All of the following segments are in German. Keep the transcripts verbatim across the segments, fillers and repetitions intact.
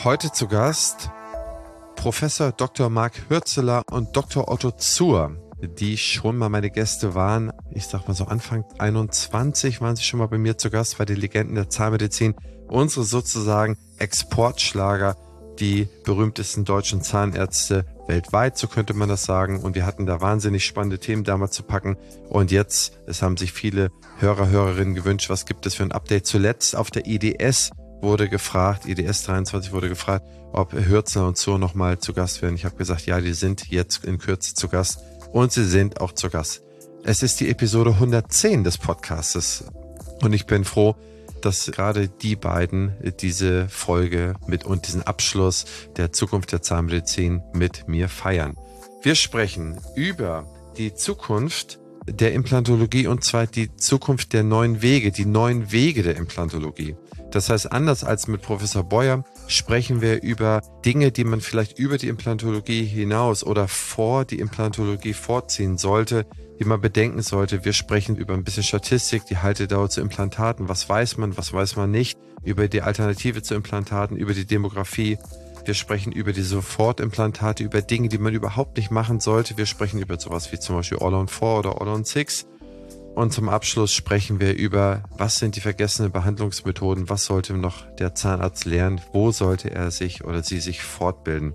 Heute zu Gast Professor Doktor Marc Hürzeler und Doktor Otto Zuhr, die schon mal meine Gäste waren. Ich sag mal so Anfang einundzwanzig waren sie schon mal bei mir zu Gast bei den Legenden der Zahnmedizin. Unsere sozusagen Exportschlager, die berühmtesten deutschen Zahnärzte weltweit, so könnte man das sagen. Und wir hatten da wahnsinnig spannende Themen damals zu packen. Und jetzt, es haben sich viele Hörer, Hörerinnen gewünscht, was gibt es für ein Update? Zuletzt auf der I D S wurde gefragt, I D S dreiundzwanzig wurde gefragt, ob Hürzeler und Zuhr nochmal zu Gast werden. Ich habe gesagt, ja, die sind jetzt in Kürze zu Gast und sie sind auch zu Gast. Es ist die Episode hundertzehn des Podcastes und ich bin froh, dass gerade die beiden diese Folge mit und diesen Abschluss der Zukunft der Zahnmedizin mit mir feiern. Wir sprechen über die Zukunft der Implantologie und zwar die Zukunft der neuen Wege, die neuen Wege der Implantologie. Das heißt, anders als mit Professor Beuer sprechen wir über Dinge, die man vielleicht über die Implantologie hinaus oder vor die Implantologie vorziehen sollte, die man bedenken sollte. Wir sprechen über ein bisschen Statistik, die Haltedauer zu Implantaten. Was weiß man, was weiß man nicht? Über die Alternative zu Implantaten, über die Demografie. Wir sprechen über die Sofortimplantate, über Dinge, die man überhaupt nicht machen sollte. Wir sprechen über sowas wie zum Beispiel All-on vier oder All-on sechs. Und zum Abschluss sprechen wir über, was sind die vergessenen Behandlungsmethoden, was sollte noch der Zahnarzt lernen, wo sollte er sich oder sie sich fortbilden.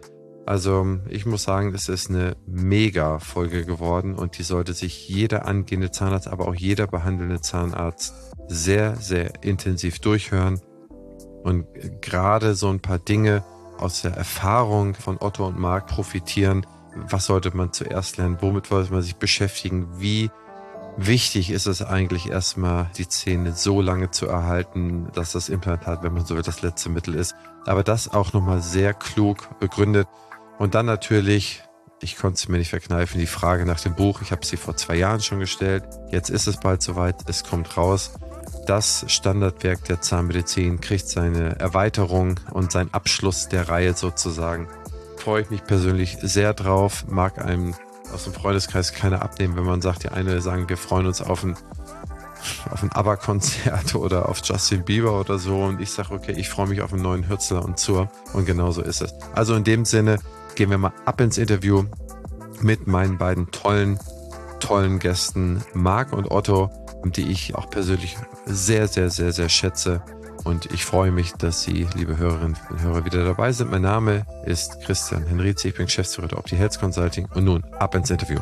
Also ich muss sagen, es ist eine mega Folge geworden und die sollte sich jeder angehende Zahnarzt, aber auch jeder behandelnde Zahnarzt sehr, sehr intensiv durchhören und gerade so ein paar Dinge aus der Erfahrung von Otto und Marc profitieren. Was sollte man zuerst lernen, womit sollte man sich beschäftigen, wie wichtig ist es eigentlich erstmal, die Zähne so lange zu erhalten, dass das Implantat, wenn man so will, das letzte Mittel ist. Aber das auch nochmal sehr klug begründet. Und dann natürlich, ich konnte es mir nicht verkneifen, die Frage nach dem Buch. Ich habe sie vor zwei Jahren schon gestellt. Jetzt ist es bald soweit, es kommt raus. Das Standardwerk der Zahnmedizin kriegt seine Erweiterung und seinen Abschluss der Reihe sozusagen. Freue ich mich persönlich sehr drauf, mag einem aus dem Freundeskreis keiner abnehmen, wenn man sagt, die eine sagen, wir freuen uns auf ein, auf ein ABBA-Konzert oder auf Justin Bieber oder so und ich sage, okay, ich freue mich auf einen neuen Hürzeler und Zuhr und genau so ist es. Also in dem Sinne gehen wir mal ab ins Interview mit meinen beiden tollen, tollen Gästen Marc und Otto, die ich auch persönlich sehr, sehr, sehr, sehr schätze. Und ich freue mich, dass Sie, liebe Hörerinnen und Hörer, wieder dabei sind. Mein Name ist Christian Henrizi, ich bin Geschäftsführer der Opti Health Consulting. Und nun ab ins Interview.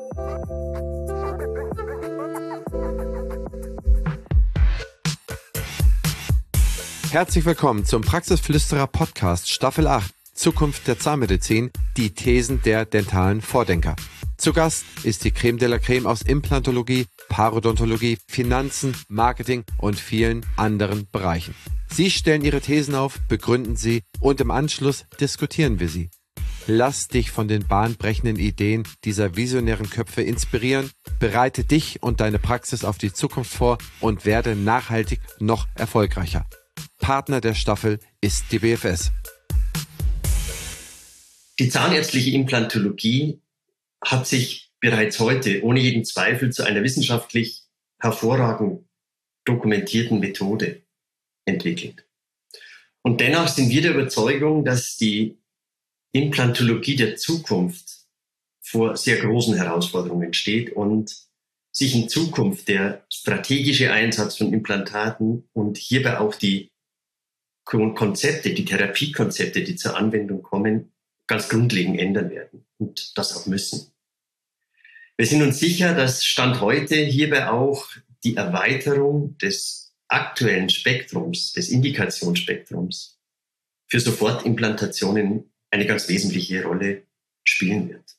Herzlich willkommen zum Praxisflüsterer Podcast Staffel acht, Zukunft der Zahnmedizin, die Thesen der dentalen Vordenker. Zu Gast ist die Creme de la Creme aus Implantologie, Parodontologie, Finanzen, Marketing und vielen anderen Bereichen. Sie stellen ihre Thesen auf, begründen sie und im Anschluss diskutieren wir sie. Lass dich von den bahnbrechenden Ideen dieser visionären Köpfe inspirieren, bereite dich und deine Praxis auf die Zukunft vor und werde nachhaltig noch erfolgreicher. Partner der Staffel ist die B F S. Die zahnärztliche Implantologie hat sich bereits heute ohne jeden Zweifel zu einer wissenschaftlich hervorragend dokumentierten Methode entwickelt. Und dennoch sind wir der Überzeugung, dass die Implantologie der Zukunft vor sehr großen Herausforderungen steht und sich in Zukunft der strategische Einsatz von Implantaten und hierbei auch die Konzepte, die Therapiekonzepte, die zur Anwendung kommen, ganz grundlegend ändern werden und das auch müssen. Wir sind uns sicher, dass Stand heute hierbei auch die Erweiterung des aktuellen Spektrums, des Indikationsspektrums für Sofortimplantationen eine ganz wesentliche Rolle spielen wird.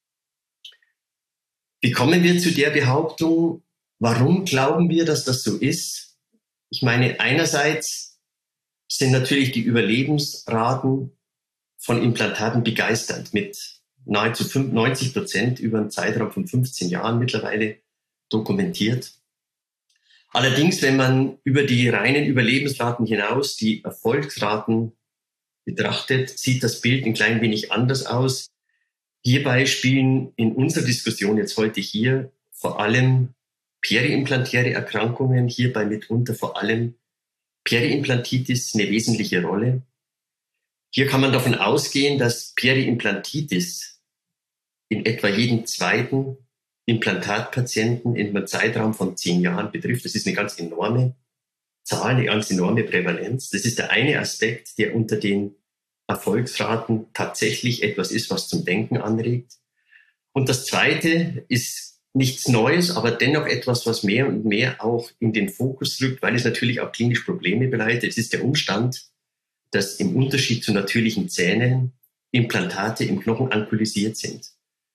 Wie kommen wir zu der Behauptung? Warum glauben wir, dass das so ist? Ich meine, einerseits sind natürlich die Überlebensraten von Implantaten begeisternd mit nahezu neunzig Prozent über einen Zeitraum von fünfzehn Jahren mittlerweile dokumentiert. Allerdings, wenn man über die reinen Überlebensraten hinaus die Erfolgsraten betrachtet, sieht das Bild ein klein wenig anders aus. Hierbei spielen in unserer Diskussion jetzt heute hier vor allem periimplantäre Erkrankungen, hierbei mitunter vor allem Periimplantitis eine wesentliche Rolle. Hier kann man davon ausgehen, dass Periimplantitis in etwa jeden zweiten Implantatpatienten in einem Zeitraum von zehn Jahren betrifft. Das ist eine ganz enorme Zahl, eine ganz enorme Prävalenz. Das ist der eine Aspekt, der unter den Erfolgsraten tatsächlich etwas ist, was zum Denken anregt. Und das zweite ist nichts Neues, aber dennoch etwas, was mehr und mehr auch in den Fokus rückt, weil es natürlich auch klinisch Probleme bereitet. Es ist der Umstand, dass im Unterschied zu natürlichen Zähnen Implantate im Knochen ankylosiert sind.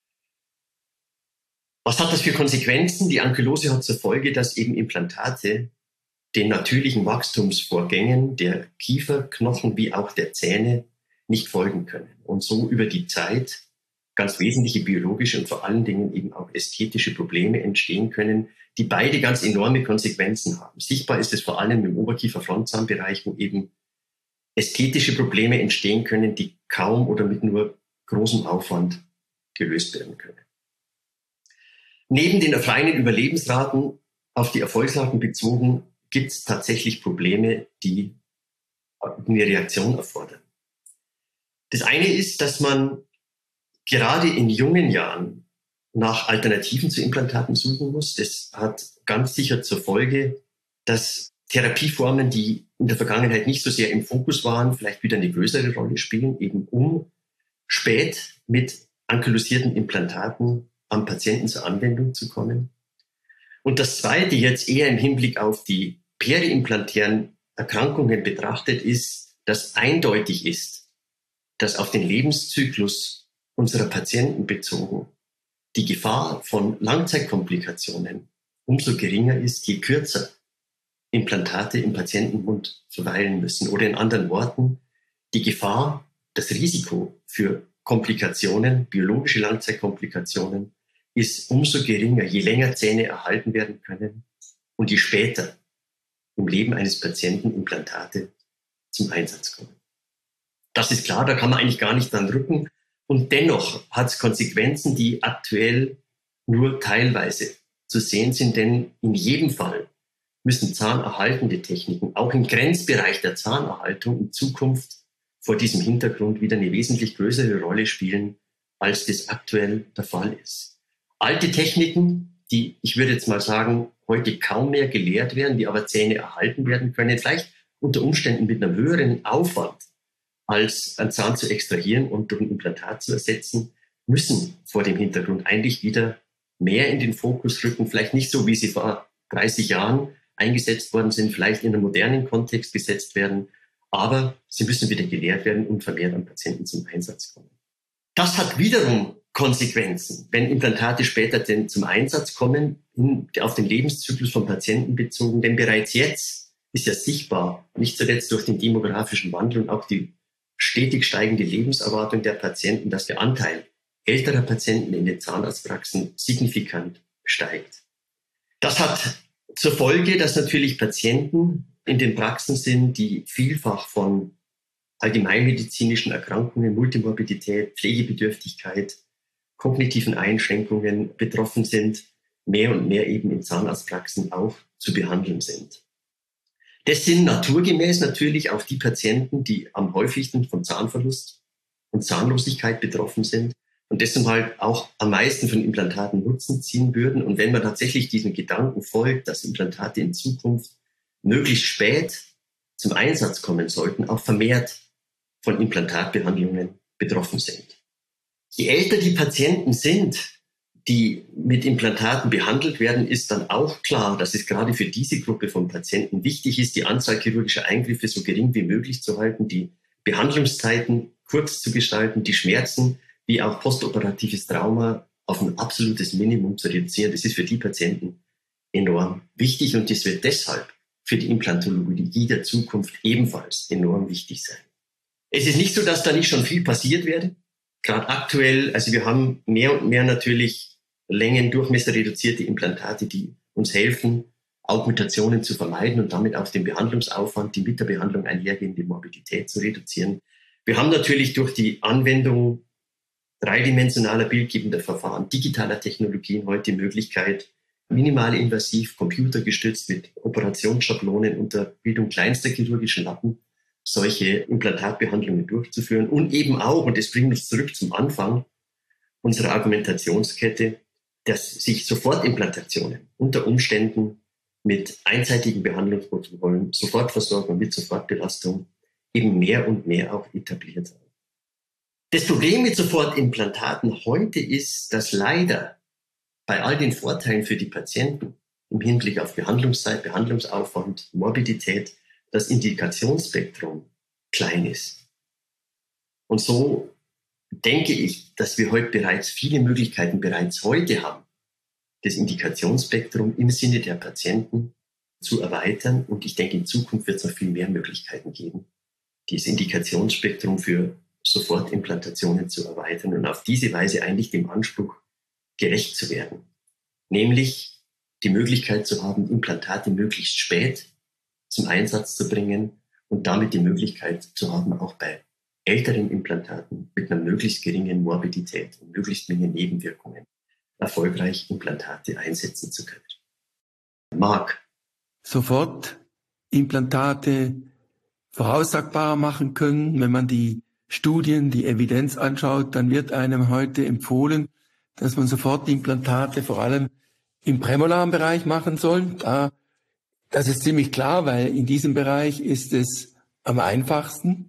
Was hat das für Konsequenzen? Die Ankylose hat zur Folge, dass eben Implantate den natürlichen Wachstumsvorgängen der Kieferknochen wie auch der Zähne nicht folgen können und so über die Zeit ganz wesentliche biologische und vor allen Dingen eben auch ästhetische Probleme entstehen können, die beide ganz enorme Konsequenzen haben. Sichtbar ist es vor allem im Oberkiefer-Frontzahnbereich, wo eben ästhetische Probleme entstehen können, die kaum oder mit nur großem Aufwand gelöst werden können. Neben den erfreulichen Überlebensraten auf die Erfolgsraten bezogen, gibt es tatsächlich Probleme, die eine Reaktion erfordern. Das eine ist, dass man gerade in jungen Jahren nach Alternativen zu Implantaten suchen muss. Das hat ganz sicher zur Folge, dass Therapieformen, die in der Vergangenheit nicht so sehr im Fokus waren, vielleicht wieder eine größere Rolle spielen, eben um spät mit ankylosierten Implantaten am Patienten zur Anwendung zu kommen. Und das Zweite, jetzt eher im Hinblick auf die periimplantären Erkrankungen betrachtet, ist, dass eindeutig ist, dass auf den Lebenszyklus unserer Patienten bezogen die Gefahr von Langzeitkomplikationen umso geringer ist, je kürzer Implantate im Patientenmund verweilen müssen. Oder in anderen Worten, die Gefahr, das Risiko für Komplikationen, biologische Langzeitkomplikationen, ist umso geringer, je länger Zähne erhalten werden können und je später im Leben eines Patienten Implantate zum Einsatz kommen. Das ist klar, da kann man eigentlich gar nicht dran rücken. Und dennoch hat es Konsequenzen, die aktuell nur teilweise zu sehen sind, denn in jedem Fall müssen zahnerhaltende Techniken auch im Grenzbereich der Zahnerhaltung in Zukunft vor diesem Hintergrund wieder eine wesentlich größere Rolle spielen, als das aktuell der Fall ist. Alte Techniken, die, ich würde jetzt mal sagen, heute kaum mehr gelehrt werden, die aber Zähne erhalten werden können, vielleicht unter Umständen mit einem höheren Aufwand, als einen Zahn zu extrahieren und durch ein Implantat zu ersetzen, müssen vor dem Hintergrund eigentlich wieder mehr in den Fokus rücken. Vielleicht nicht so, wie sie vor dreißig Jahren eingesetzt worden sind, vielleicht in einem modernen Kontext gesetzt werden, aber sie müssen wieder gelehrt werden und vermehrt an Patienten zum Einsatz kommen. Das hat wiederum Konsequenzen, wenn Implantate später denn zum Einsatz kommen, in, auf den Lebenszyklus von Patienten bezogen. Denn bereits jetzt ist ja sichtbar, nicht zuletzt durch den demografischen Wandel und auch die stetig steigende Lebenserwartung der Patienten, dass der Anteil älterer Patienten in den Zahnarztpraxen signifikant steigt. Das hat zur Folge, dass natürlich Patienten in den Praxen sind, die vielfach von allgemeinmedizinischen Erkrankungen, Multimorbidität, Pflegebedürftigkeit, kognitiven Einschränkungen betroffen sind, mehr und mehr eben in Zahnarztpraxen auch zu behandeln sind. Das sind naturgemäß natürlich auch die Patienten, die am häufigsten von Zahnverlust und Zahnlosigkeit betroffen sind und deshalb halt auch am meisten von Implantaten Nutzen ziehen würden. Und wenn man tatsächlich diesem Gedanken folgt, dass Implantate in Zukunft möglichst spät zum Einsatz kommen sollten, auch vermehrt von Implantatbehandlungen betroffen sind. Je älter die Patienten sind, die mit Implantaten behandelt werden, ist dann auch klar, dass es gerade für diese Gruppe von Patienten wichtig ist, die Anzahl chirurgischer Eingriffe so gering wie möglich zu halten, die Behandlungszeiten kurz zu gestalten, die Schmerzen wie auch postoperatives Trauma auf ein absolutes Minimum zu reduzieren. Das ist für die Patienten enorm wichtig und das wird deshalb für die Implantologie der Zukunft ebenfalls enorm wichtig sein. Es ist nicht so, dass da nicht schon viel passiert werde. Gerade aktuell, also wir haben mehr und mehr natürlich Längen, Durchmesser reduzierte Implantate, die uns helfen, Augmentationen zu vermeiden und damit auch den Behandlungsaufwand, die mit der Behandlung einhergehende Morbidität zu reduzieren. Wir haben natürlich durch die Anwendung dreidimensionaler bildgebender Verfahren, digitaler Technologien heute die Möglichkeit, minimalinvasiv, computergestützt mit Operationsschablonen unter Bildung kleinster chirurgischen Lappen solche Implantatbehandlungen durchzuführen und eben auch, und das bringt uns zurück zum Anfang unserer Argumentationskette, dass sich Sofortimplantationen unter Umständen mit einseitigen Behandlungsprotokollen, Sofortversorgung mit Sofortbelastung eben mehr und mehr auch etabliert haben. Das Problem mit Sofortimplantaten heute ist, dass leider bei all den Vorteilen für die Patienten im Hinblick auf Behandlungszeit, Behandlungsaufwand, Morbidität, das Indikationsspektrum klein ist. Und so denke ich, dass wir heute bereits viele Möglichkeiten bereits heute haben, das Indikationsspektrum im Sinne der Patienten zu erweitern. Und ich denke, in Zukunft wird es noch viel mehr Möglichkeiten geben, dieses Indikationsspektrum für Sofortimplantationen zu erweitern und auf diese Weise eigentlich dem Anspruch gerecht zu werden. Nämlich die Möglichkeit zu haben, Implantate möglichst spät zum Einsatz zu bringen und damit die Möglichkeit zu haben, auch bei älteren Implantaten mit einer möglichst geringen Morbidität und möglichst geringen Nebenwirkungen erfolgreich Implantate einsetzen zu können. Marc. Sofortimplantate voraussagbarer machen können. Wenn man die Studien, die Evidenz anschaut, dann wird einem heute empfohlen, dass man Sofortimplantate vor allem im prämolaren Bereich machen soll. Da, das ist ziemlich klar, weil in diesem Bereich ist es am einfachsten.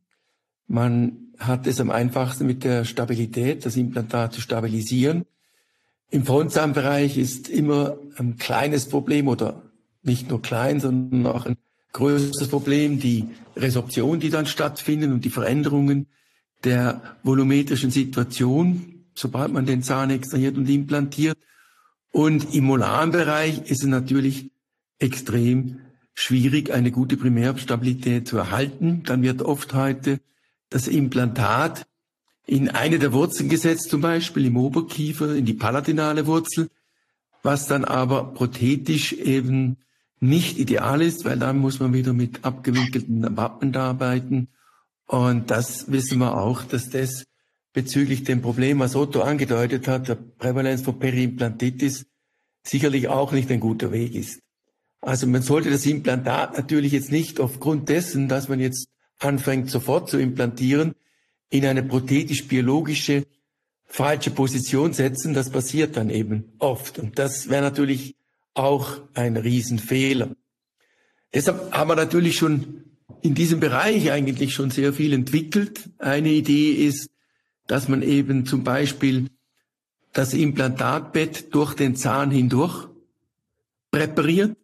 Man hat es am einfachsten mit der Stabilität, das Implantat zu stabilisieren. Im Frontzahnbereich ist immer ein kleines Problem oder nicht nur klein, sondern auch ein größeres Problem, die Resorption, die dann stattfinden und die Veränderungen der volumetrischen Situation, sobald man den Zahn extrahiert und implantiert. Und im molaren Bereich ist es natürlich extrem schwierig, eine gute Primärstabilität zu erhalten. Dann wird oft heute das Implantat in eine der Wurzeln gesetzt, zum Beispiel im Oberkiefer, in die palatinale Wurzel, was dann aber prothetisch eben nicht ideal ist, weil dann muss man wieder mit abgewinkelten Wappen arbeiten. Und das wissen wir auch, dass das bezüglich dem Problem, was Otto angedeutet hat, der Prävalenz von Periimplantitis, sicherlich auch nicht ein guter Weg ist. Also man sollte das Implantat natürlich jetzt nicht aufgrund dessen, dass man jetzt anfängt sofort zu implantieren, in eine prothetisch-biologische falsche Position setzen. Das passiert dann eben oft. Und das wäre natürlich auch ein Riesenfehler. Deshalb haben wir natürlich schon in diesem Bereich eigentlich schon sehr viel entwickelt. Eine Idee ist, dass man eben zum Beispiel das Implantatbett durch den Zahn hindurch präpariert.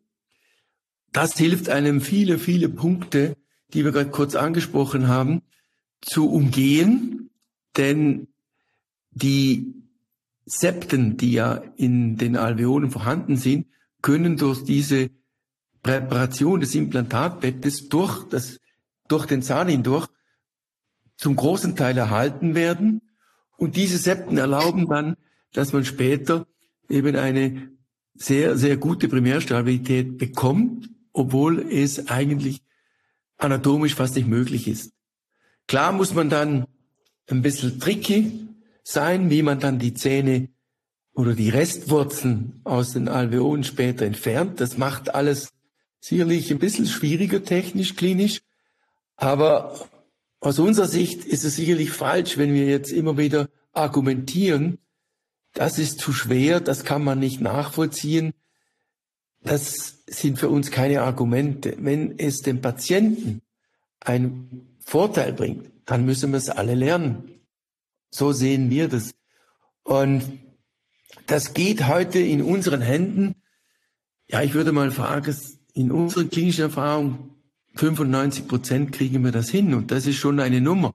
Das hilft einem viele, viele Punkte, die wir gerade kurz angesprochen haben, zu umgehen, denn die Septen, die ja in den Alveolen vorhanden sind, können durch diese Präparation des Implantatbettes durch, das, durch den Zahn hindurch zum großen Teil erhalten werden. Und diese Septen erlauben dann, dass man später eben eine sehr, sehr gute Primärstabilität bekommt, obwohl es eigentlich anatomisch fast nicht möglich ist. Klar muss man dann ein bisschen tricky sein, wie man dann die Zähne oder die Restwurzeln aus den Alveolen später entfernt. Das macht alles sicherlich ein bisschen schwieriger technisch, klinisch. Aber aus unserer Sicht ist es sicherlich falsch, wenn wir jetzt immer wieder argumentieren, das ist zu schwer, das kann man nicht nachvollziehen. Das sind für uns keine Argumente. Wenn es dem Patienten einen Vorteil bringt, dann müssen wir es alle lernen. So sehen wir das. Und das geht heute in unseren Händen. Ja, ich würde mal fragen, in unserer klinischen Erfahrung, fünfundneunzig Prozent kriegen wir das hin. Und das ist schon eine Nummer.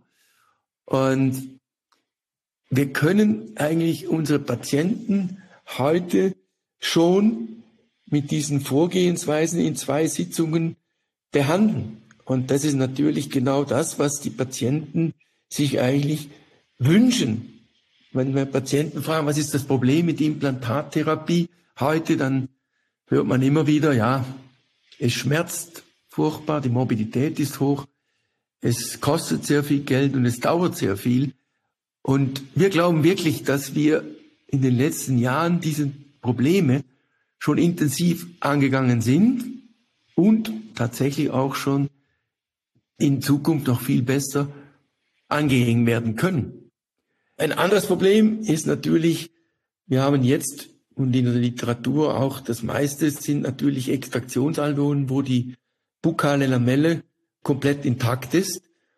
Und wir können eigentlich unsere Patienten heute schon mit diesen Vorgehensweisen in zwei Sitzungen behandeln. Und das ist natürlich genau das, was die Patienten sich eigentlich wünschen. Wenn wir Patienten fragen, was ist das Problem mit Implantattherapie heute, dann hört man immer wieder, ja, es schmerzt furchtbar, die Morbidität ist hoch, es kostet sehr viel Geld und es dauert sehr viel. Und wir glauben wirklich, dass wir in den letzten Jahren diese Probleme schon intensiv angegangen sind und tatsächlich auch schon in Zukunft noch viel besser angehen werden können. Ein anderes Problem ist natürlich, wir haben jetzt und in der Literatur auch das meiste sind natürlich Extraktionsalveolen, wo die bukale Lamelle komplett intakt ist.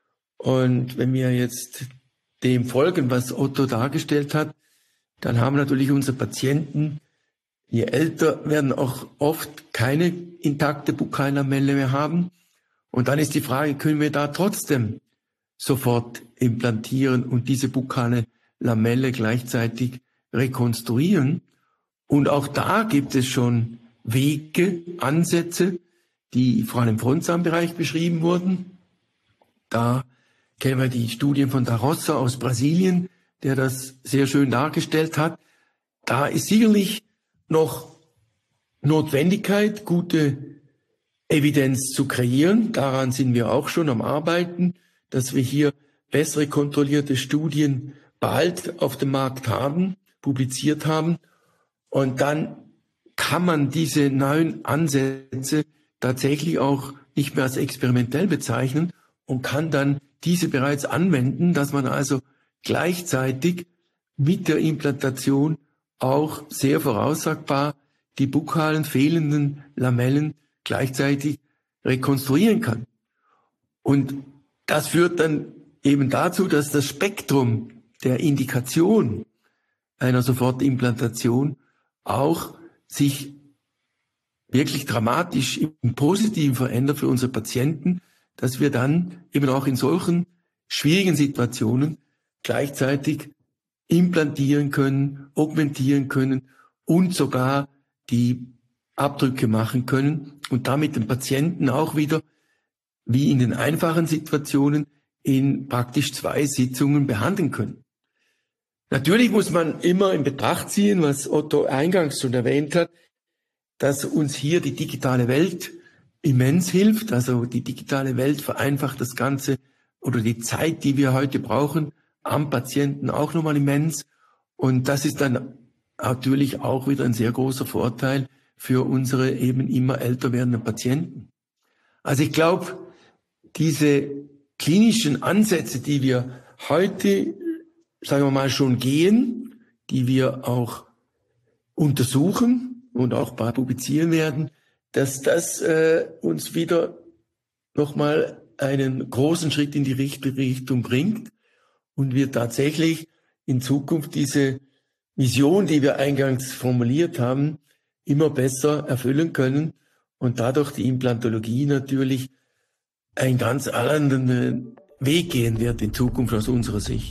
Und wenn wir jetzt dem folgen, was Otto dargestellt hat, dann haben natürlich unsere Patienten, je älter werden, auch oft keine intakte Bukallamelle mehr haben. Und dann ist die Frage, können wir da trotzdem sofort implantieren und diese bukale Lamelle gleichzeitig rekonstruieren? Und auch da gibt es schon Wege, Ansätze, die vor allem im Frontzahnbereich beschrieben wurden. Da kennen wir die Studien von Da Rosa aus Brasilien, der das sehr schön dargestellt hat. Da ist sicherlich noch Notwendigkeit, gute Evidenz zu kreieren. Daran sind wir auch schon am Arbeiten, dass wir hier bessere kontrollierte Studien bald auf dem Markt haben, publiziert haben. Und dann kann man diese neuen Ansätze tatsächlich auch nicht mehr als experimentell bezeichnen und kann dann diese bereits anwenden, dass man also gleichzeitig mit der Implantation auch sehr voraussagbar die bukalen fehlenden Lamellen gleichzeitig rekonstruieren kann. Und das führt dann eben dazu, dass das Spektrum der Indikation einer Sofortimplantation auch sich wirklich dramatisch im Positiven verändert für unsere Patienten, dass wir dann eben auch in solchen schwierigen Situationen gleichzeitig implantieren können, augmentieren können und sogar die Abdrücke machen können und damit den Patienten auch wieder, wie in den einfachen Situationen, in praktisch zwei Sitzungen behandeln können. Natürlich muss man immer in Betracht ziehen, was Otto eingangs schon erwähnt hat, dass uns hier die digitale Welt immens hilft. Also die digitale Welt vereinfacht das Ganze oder die Zeit, die wir heute brauchen, am Patienten auch nochmal immens. Und das ist dann natürlich auch wieder ein sehr großer Vorteil für unsere eben immer älter werdenden Patienten. Also ich glaube, diese klinischen Ansätze, die wir heute, sagen wir mal, schon gehen, die wir auch untersuchen und auch bald publizieren werden, dass das äh, uns wieder nochmal einen großen Schritt in die richtige Richtung bringt und wir tatsächlich in Zukunft diese Vision, die wir eingangs formuliert haben, immer besser erfüllen können und dadurch die Implantologie natürlich einen ganz anderen Weg gehen wird in Zukunft aus unserer Sicht.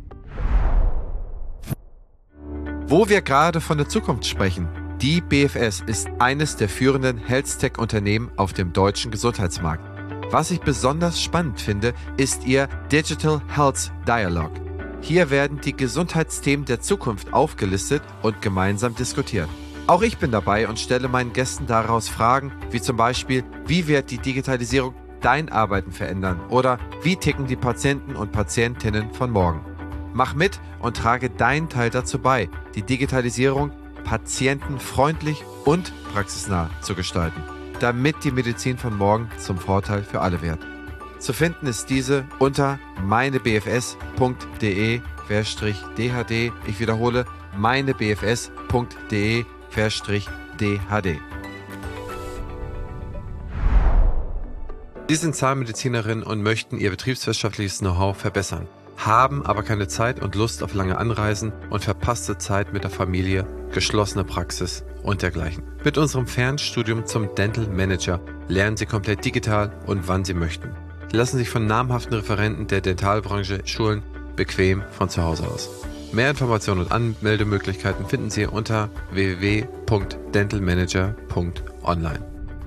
Wo wir gerade von der Zukunft sprechen, die B F S ist eines der führenden Health-Tech-Unternehmen auf dem deutschen Gesundheitsmarkt. Was ich besonders spannend finde, ist ihr Digital Health Dialogue. Hier werden die Gesundheitsthemen der Zukunft aufgelistet und gemeinsam diskutiert. Auch ich bin dabei und stelle meinen Gästen daraus Fragen, wie zum Beispiel, wie wird die Digitalisierung dein Arbeiten verändern oder wie ticken die Patienten und Patientinnen von morgen. Mach mit und trage deinen Teil dazu bei, die Digitalisierung patientenfreundlich und praxisnah zu gestalten, damit die Medizin von morgen zum Vorteil für alle wird. Zu finden ist diese unter meinebfs.de D H D. Ich wiederhole, meinebfs.de D H D. Sie sind Zahnmedizinerin und möchten Ihr betriebswirtschaftliches Know-how verbessern, haben aber keine Zeit und Lust auf lange Anreisen und verpasste Zeit mit der Familie, geschlossene Praxis und dergleichen. Mit unserem Fernstudium zum Dental Manager lernen Sie komplett digital und wann Sie möchten. Sie lassen sich von namhaften Referenten der Dentalbranche schulen, bequem von zu Hause aus. Mehr Informationen und Anmeldemöglichkeiten finden Sie unter w w w punkt dentalmanager punkt online.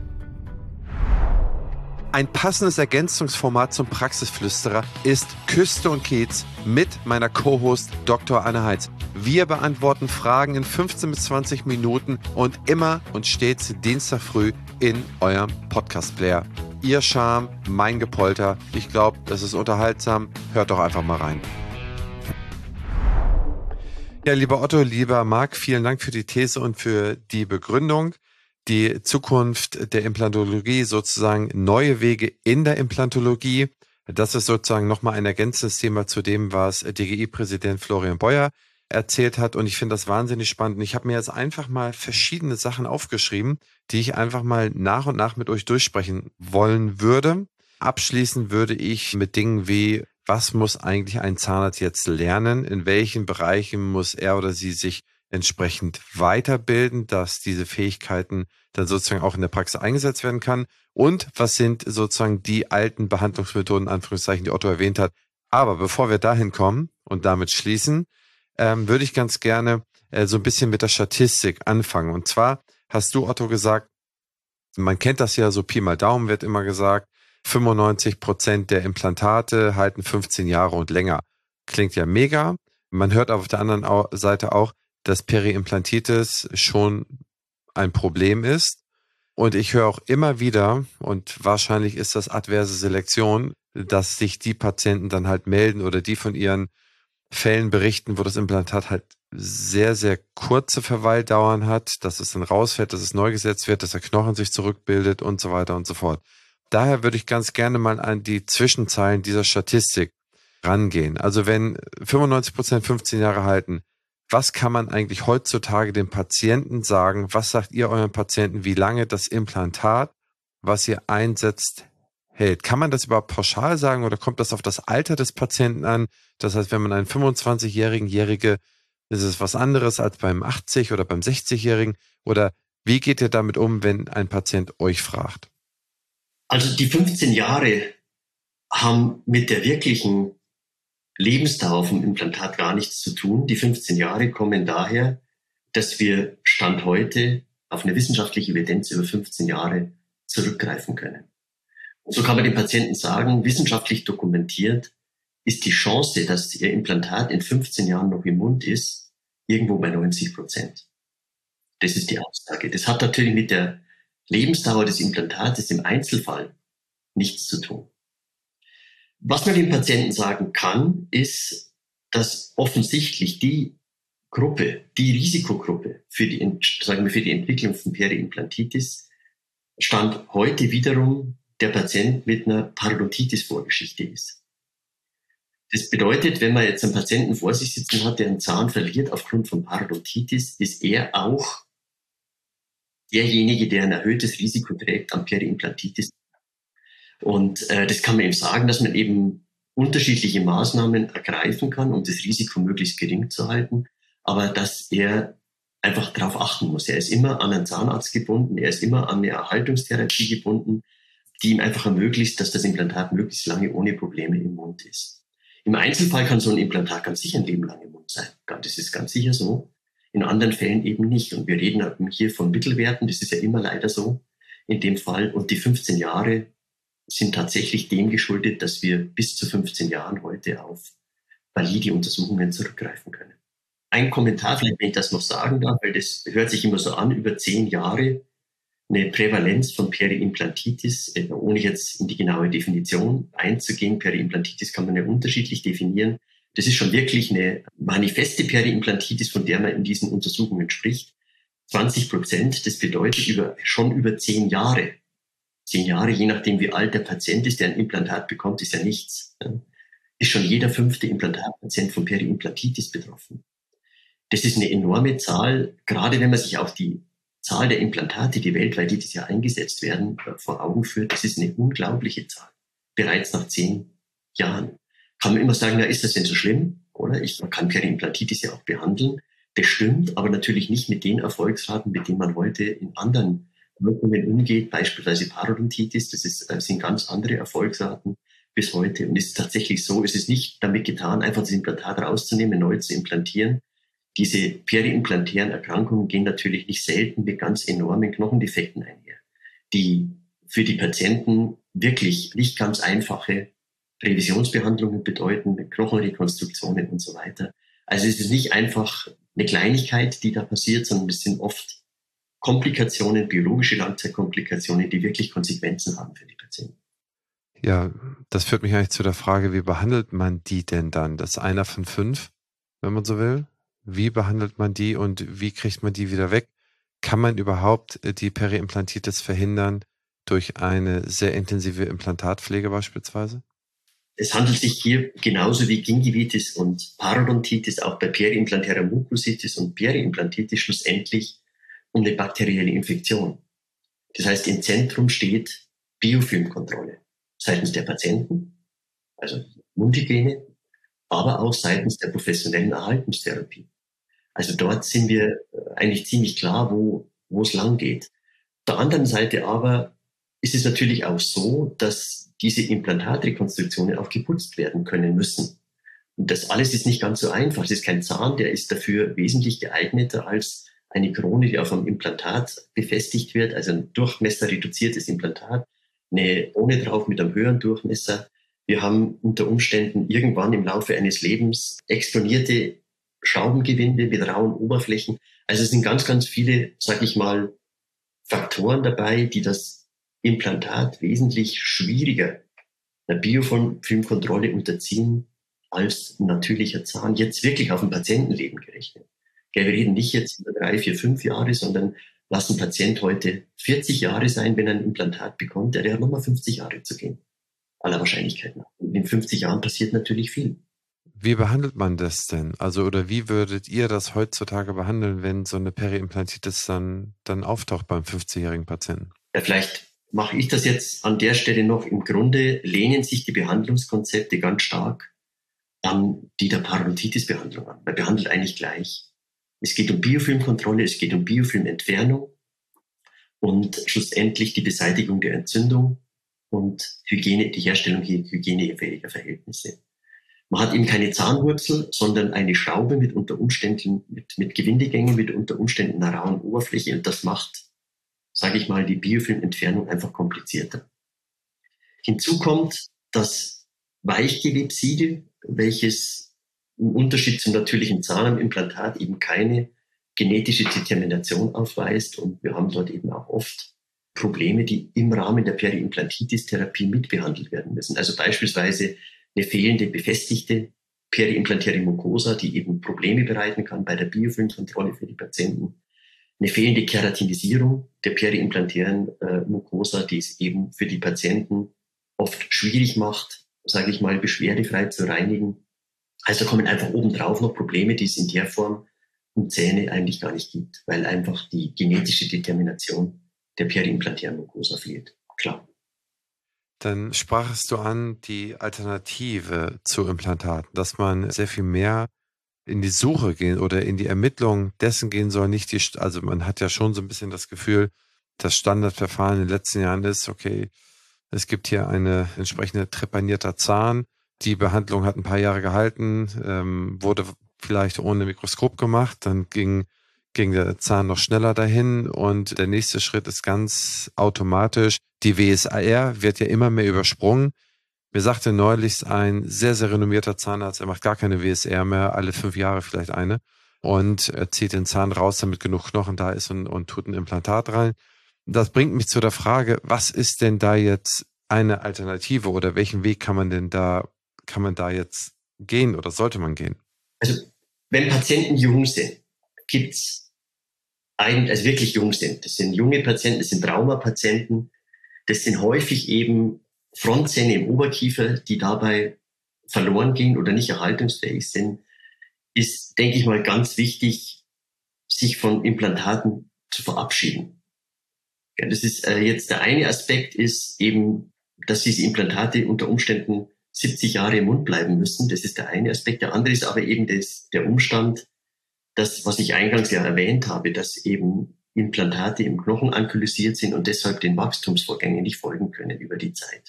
Ein passendes Ergänzungsformat zum Praxisflüsterer ist Küste und Kiez mit meiner Co-Host Doktor Anne Heitz. Wir beantworten Fragen in fünfzehn bis zwanzig Minuten und immer und stets Dienstag früh in eurem Podcast-Player. Ihr Charme, mein Gepolter. Ich glaube, das ist unterhaltsam. Hört doch einfach mal rein. Ja, lieber Otto, lieber Marc, vielen Dank für die These und für die Begründung. die Zukunft der Implantologie, sozusagen neue Wege in der Implantologie. Das ist sozusagen nochmal ein ergänzendes Thema zu dem, was D G I-Präsident Florian Beuer erzählt hat. Und ich finde das wahnsinnig spannend. Ich habe mir jetzt einfach mal verschiedene Sachen aufgeschrieben, die ich einfach mal nach und nach mit euch durchsprechen wollen würde. Abschließen würde ich mit Dingen wie, was muss eigentlich ein Zahnarzt jetzt lernen? In welchen Bereichen muss er oder sie sich entsprechend weiterbilden, dass diese Fähigkeiten dann sozusagen auch in der Praxis eingesetzt werden kann? Und was sind sozusagen die alten Behandlungsmethoden, Anführungszeichen, die Otto erwähnt hat? Aber bevor wir dahin kommen und damit schließen, ähm, würde ich ganz gerne äh, so ein bisschen mit der Statistik anfangen. Und zwar hast du, Otto, gesagt, man kennt das ja, so Pi mal Daumen wird immer gesagt, fünfundneunzig Prozent der Implantate halten fünfzehn Jahre und länger. Klingt ja mega. Man hört aber auf der anderen Seite auch, dass Periimplantitis schon ein Problem ist. Und ich höre auch immer wieder, und wahrscheinlich ist das adverse Selektion, dass sich die Patienten dann halt melden oder die von ihren Fällen berichten, wo das Implantat halt sehr, sehr kurze Verweildauern hat, dass es dann rausfällt, dass es neu gesetzt wird, dass der Knochen sich zurückbildet und so weiter und so fort. Daher würde ich ganz gerne mal an die Zwischenzeilen dieser Statistik rangehen. Also wenn fünfundneunzig Prozent fünfzehn Jahre halten, was kann man eigentlich heutzutage dem Patienten sagen? Was sagt ihr euren Patienten, wie lange das Implantat, was ihr einsetzt, hält? Kann man das überhaupt pauschal sagen oder kommt das auf das Alter des Patienten an? Das heißt, wenn man einen fünfundzwanzigjährigen, Jährige, ist es was anderes als beim achtzig- oder beim sechzigjährigen? Oder wie geht ihr damit um, wenn ein Patient euch fragt? Also die fünfzehn Jahre haben mit der wirklichen Lebensdauer vom Implantat gar nichts zu tun. Die fünfzehn Jahre kommen daher, dass wir Stand heute auf eine wissenschaftliche Evidenz über fünfzehn Jahre zurückgreifen können. Und so kann man den Patienten sagen, wissenschaftlich dokumentiert ist die Chance, dass ihr Implantat in fünfzehn Jahren noch im Mund ist, irgendwo bei neunzig Prozent. Das ist die Aussage. Das hat natürlich mit der Lebensdauer des Implantates im Einzelfall nichts zu tun. Was man den Patienten sagen kann, ist, dass offensichtlich die Gruppe, die Risikogruppe für die, sagen wir, für die Entwicklung von Periimplantitis Stand heute wiederum der Patient mit einer Parodontitis-Vorgeschichte ist. Das bedeutet, wenn man jetzt einen Patienten vor sich sitzen hat, der einen Zahn verliert aufgrund von Parodontitis, ist er auch derjenige, der ein erhöhtes Risiko trägt an Periimplantitis. Und äh, das kann man ihm sagen, dass man eben unterschiedliche Maßnahmen ergreifen kann, um das Risiko möglichst gering zu halten, aber dass er einfach darauf achten muss. Er ist immer an einen Zahnarzt gebunden, er ist immer an eine Erhaltungstherapie gebunden, die ihm einfach ermöglicht, dass das Implantat möglichst lange ohne Probleme im Mund ist. Im Einzelfall kann so ein Implantat ganz sicher ein Leben lang im Mund sein. Das ist ganz sicher so. In anderen Fällen eben nicht. Und wir reden hier von Mittelwerten, das ist ja immer leider so in dem Fall. Und die fünfzehn Jahre sind tatsächlich dem geschuldet, dass wir bis zu fünfzehn Jahren heute auf valide Untersuchungen zurückgreifen können. Ein Kommentar, vielleicht, wenn ich das noch sagen darf, weil das hört sich immer so an, über zehn Jahre eine Prävalenz von Periimplantitis, ohne jetzt in die genaue Definition einzugehen. Periimplantitis kann man ja unterschiedlich definieren. Das ist schon wirklich eine manifeste Periimplantitis, von der man in diesen Untersuchungen spricht. zwanzig Prozent, das bedeutet über, schon über zehn Jahre. Zehn Jahre, je nachdem wie alt der Patient ist, der ein Implantat bekommt, ist ja nichts. Ist schon jeder fünfte Implantatpatient von Periimplantitis betroffen. Das ist eine enorme Zahl, gerade wenn man sich auch die Zahl der Implantate, die weltweit jedes Jahr eingesetzt werden, vor Augen führt. Das ist eine unglaubliche Zahl. Bereits nach zehn Jahren. Kann man immer sagen, na, ist das denn so schlimm? Oder? Ich, man kann Periimplantitis ja auch behandeln. Das stimmt, aber natürlich nicht mit den Erfolgsraten, mit denen man heute in anderen Wirkungen umgeht, beispielsweise Parodontitis. Das ist, das sind ganz andere Erfolgsraten bis heute. Und es ist tatsächlich so, es ist nicht damit getan, einfach das Implantat rauszunehmen, neu zu implantieren. Diese periimplantären Erkrankungen gehen natürlich nicht selten mit ganz enormen Knochendefekten einher, die für die Patienten wirklich nicht ganz einfache Revisionsbehandlungen bedeuten, mit Knochenrekonstruktionen und so weiter. Also es ist nicht einfach eine Kleinigkeit, die da passiert, sondern es sind oft Komplikationen, biologische Langzeitkomplikationen, die wirklich Konsequenzen haben für die Patienten. Ja, das führt mich eigentlich zu der Frage, wie behandelt man die denn dann? Das ist einer von fünf, wenn man so will. Wie behandelt man die und wie kriegt man die wieder weg? Kann man überhaupt die Periimplantitis verhindern durch eine sehr intensive Implantatpflege beispielsweise? Es handelt sich hier genauso wie Gingivitis und Parodontitis auch bei periimplantärer Muκositis und Periimplantitis schlussendlich um eine bakterielle Infektion. Das heißt, im Zentrum steht Biofilmkontrolle seitens der Patienten, also Mundhygiene, aber auch seitens der professionellen Erhaltungstherapie. Also dort sind wir eigentlich ziemlich klar, wo, wo es lang geht. Auf der anderen Seite aber ist es natürlich auch so, dass diese Implantatrekonstruktionen auch geputzt werden können müssen. Und das alles ist nicht ganz so einfach. Es ist kein Zahn, der ist dafür wesentlich geeigneter als eine Krone, die auf einem Implantat befestigt wird, also ein durchmesserreduziertes Implantat, eine Krone drauf mit einem höheren Durchmesser. Wir haben unter Umständen irgendwann im Laufe eines Lebens exponierte Schraubengewinde mit rauen Oberflächen. Also es sind ganz, ganz viele, sag ich mal, Faktoren dabei, die das Implantat wesentlich schwieriger einer Biofilmkontrolle unterziehen als ein natürlicher Zahn, jetzt wirklich auf ein Patientenleben gerechnet. Wir reden nicht jetzt über drei, vier, fünf Jahre, sondern lass ein Patient heute vierzig Jahre sein, wenn er ein Implantat bekommt, der hat nochmal fünfzig Jahre zu gehen, aller Wahrscheinlichkeit nach. Und in fünfzig Jahren passiert natürlich viel. Wie behandelt man das denn? Also, oder wie würdet ihr das heutzutage behandeln, wenn so eine Periimplantitis dann, dann auftaucht beim fünfzigjährigen Patienten? Ja, vielleicht mache ich das jetzt an der Stelle noch. Im Grunde lehnen sich die Behandlungskonzepte ganz stark an die der Parodontitis-Behandlung an. Man behandelt eigentlich gleich. Es geht um Biofilmkontrolle, es geht um Biofilmentfernung und schlussendlich die Beseitigung der Entzündung und Hygiene, die Herstellung hygienefähiger Verhältnisse. Man hat eben keine Zahnwurzel, sondern eine Schraube mit unter Umständen, mit, mit Gewindegängen, mit unter Umständen einer rauen Oberfläche. Und das macht, sage ich mal, die Biofilmentfernung einfach komplizierter. Hinzu kommt das Weichgewebsiegel, welches im Unterschied zum natürlichen Zahn am Implantat eben keine genetische Determination aufweist. Und wir haben dort eben auch oft Probleme, die im Rahmen der Periimplantitis-Therapie mitbehandelt werden müssen. Also beispielsweise eine fehlende befestigte periimplantäre Mucosa, die eben Probleme bereiten kann bei der Biofilmkontrolle für die Patienten. Eine fehlende Keratinisierung der periimplantären äh, Mucosa, die es eben für die Patienten oft schwierig macht, sage ich mal, beschwerdefrei zu reinigen. Also da kommen einfach obendrauf noch Probleme, die es in der Form um Zähne eigentlich gar nicht gibt, weil einfach die genetische Determination der periimplantären Mucosa fehlt. Klar. Dann sprachst du an die Alternative zu Implantaten, dass man sehr viel mehr in die Suche gehen oder in die Ermittlung dessen gehen soll, nicht die, also man hat ja schon so ein bisschen das Gefühl, das Standardverfahren in den letzten Jahren ist, okay, es gibt hier eine entsprechende trepanierter Zahn, die Behandlung hat ein paar Jahre gehalten, ähm, wurde vielleicht ohne Mikroskop gemacht, dann ging, ging der Zahn noch schneller dahin und der nächste Schritt ist ganz automatisch, die W S R wird ja immer mehr übersprungen. Mir sagte neulich ein sehr, sehr renommierter Zahnarzt, er macht gar keine W S R mehr, alle fünf Jahre vielleicht eine. Und er zieht den Zahn raus, damit genug Knochen da ist und, und tut ein Implantat rein. Das bringt mich zu der Frage, was ist denn da jetzt eine Alternative oder welchen Weg kann man denn da, kann man da jetzt gehen oder sollte man gehen? Also wenn Patienten jung sind, gibt's eigentlich, also wirklich jung sind, das sind junge Patienten, das sind Traumapatienten, das sind häufig eben Frontzähne im Oberkiefer, die dabei verloren gehen oder nicht erhaltungsfähig sind, ist, denke ich mal, ganz wichtig, sich von Implantaten zu verabschieden. Ja, das ist äh, jetzt der eine Aspekt ist eben, dass diese Implantate unter Umständen siebzig Jahre im Mund bleiben müssen. Das ist der eine Aspekt. Der andere ist aber eben das, der Umstand, dass, was ich eingangs ja erwähnt habe, dass eben Implantate im Knochen ankylosiert sind und deshalb den Wachstumsvorgängen nicht folgen können über die Zeit.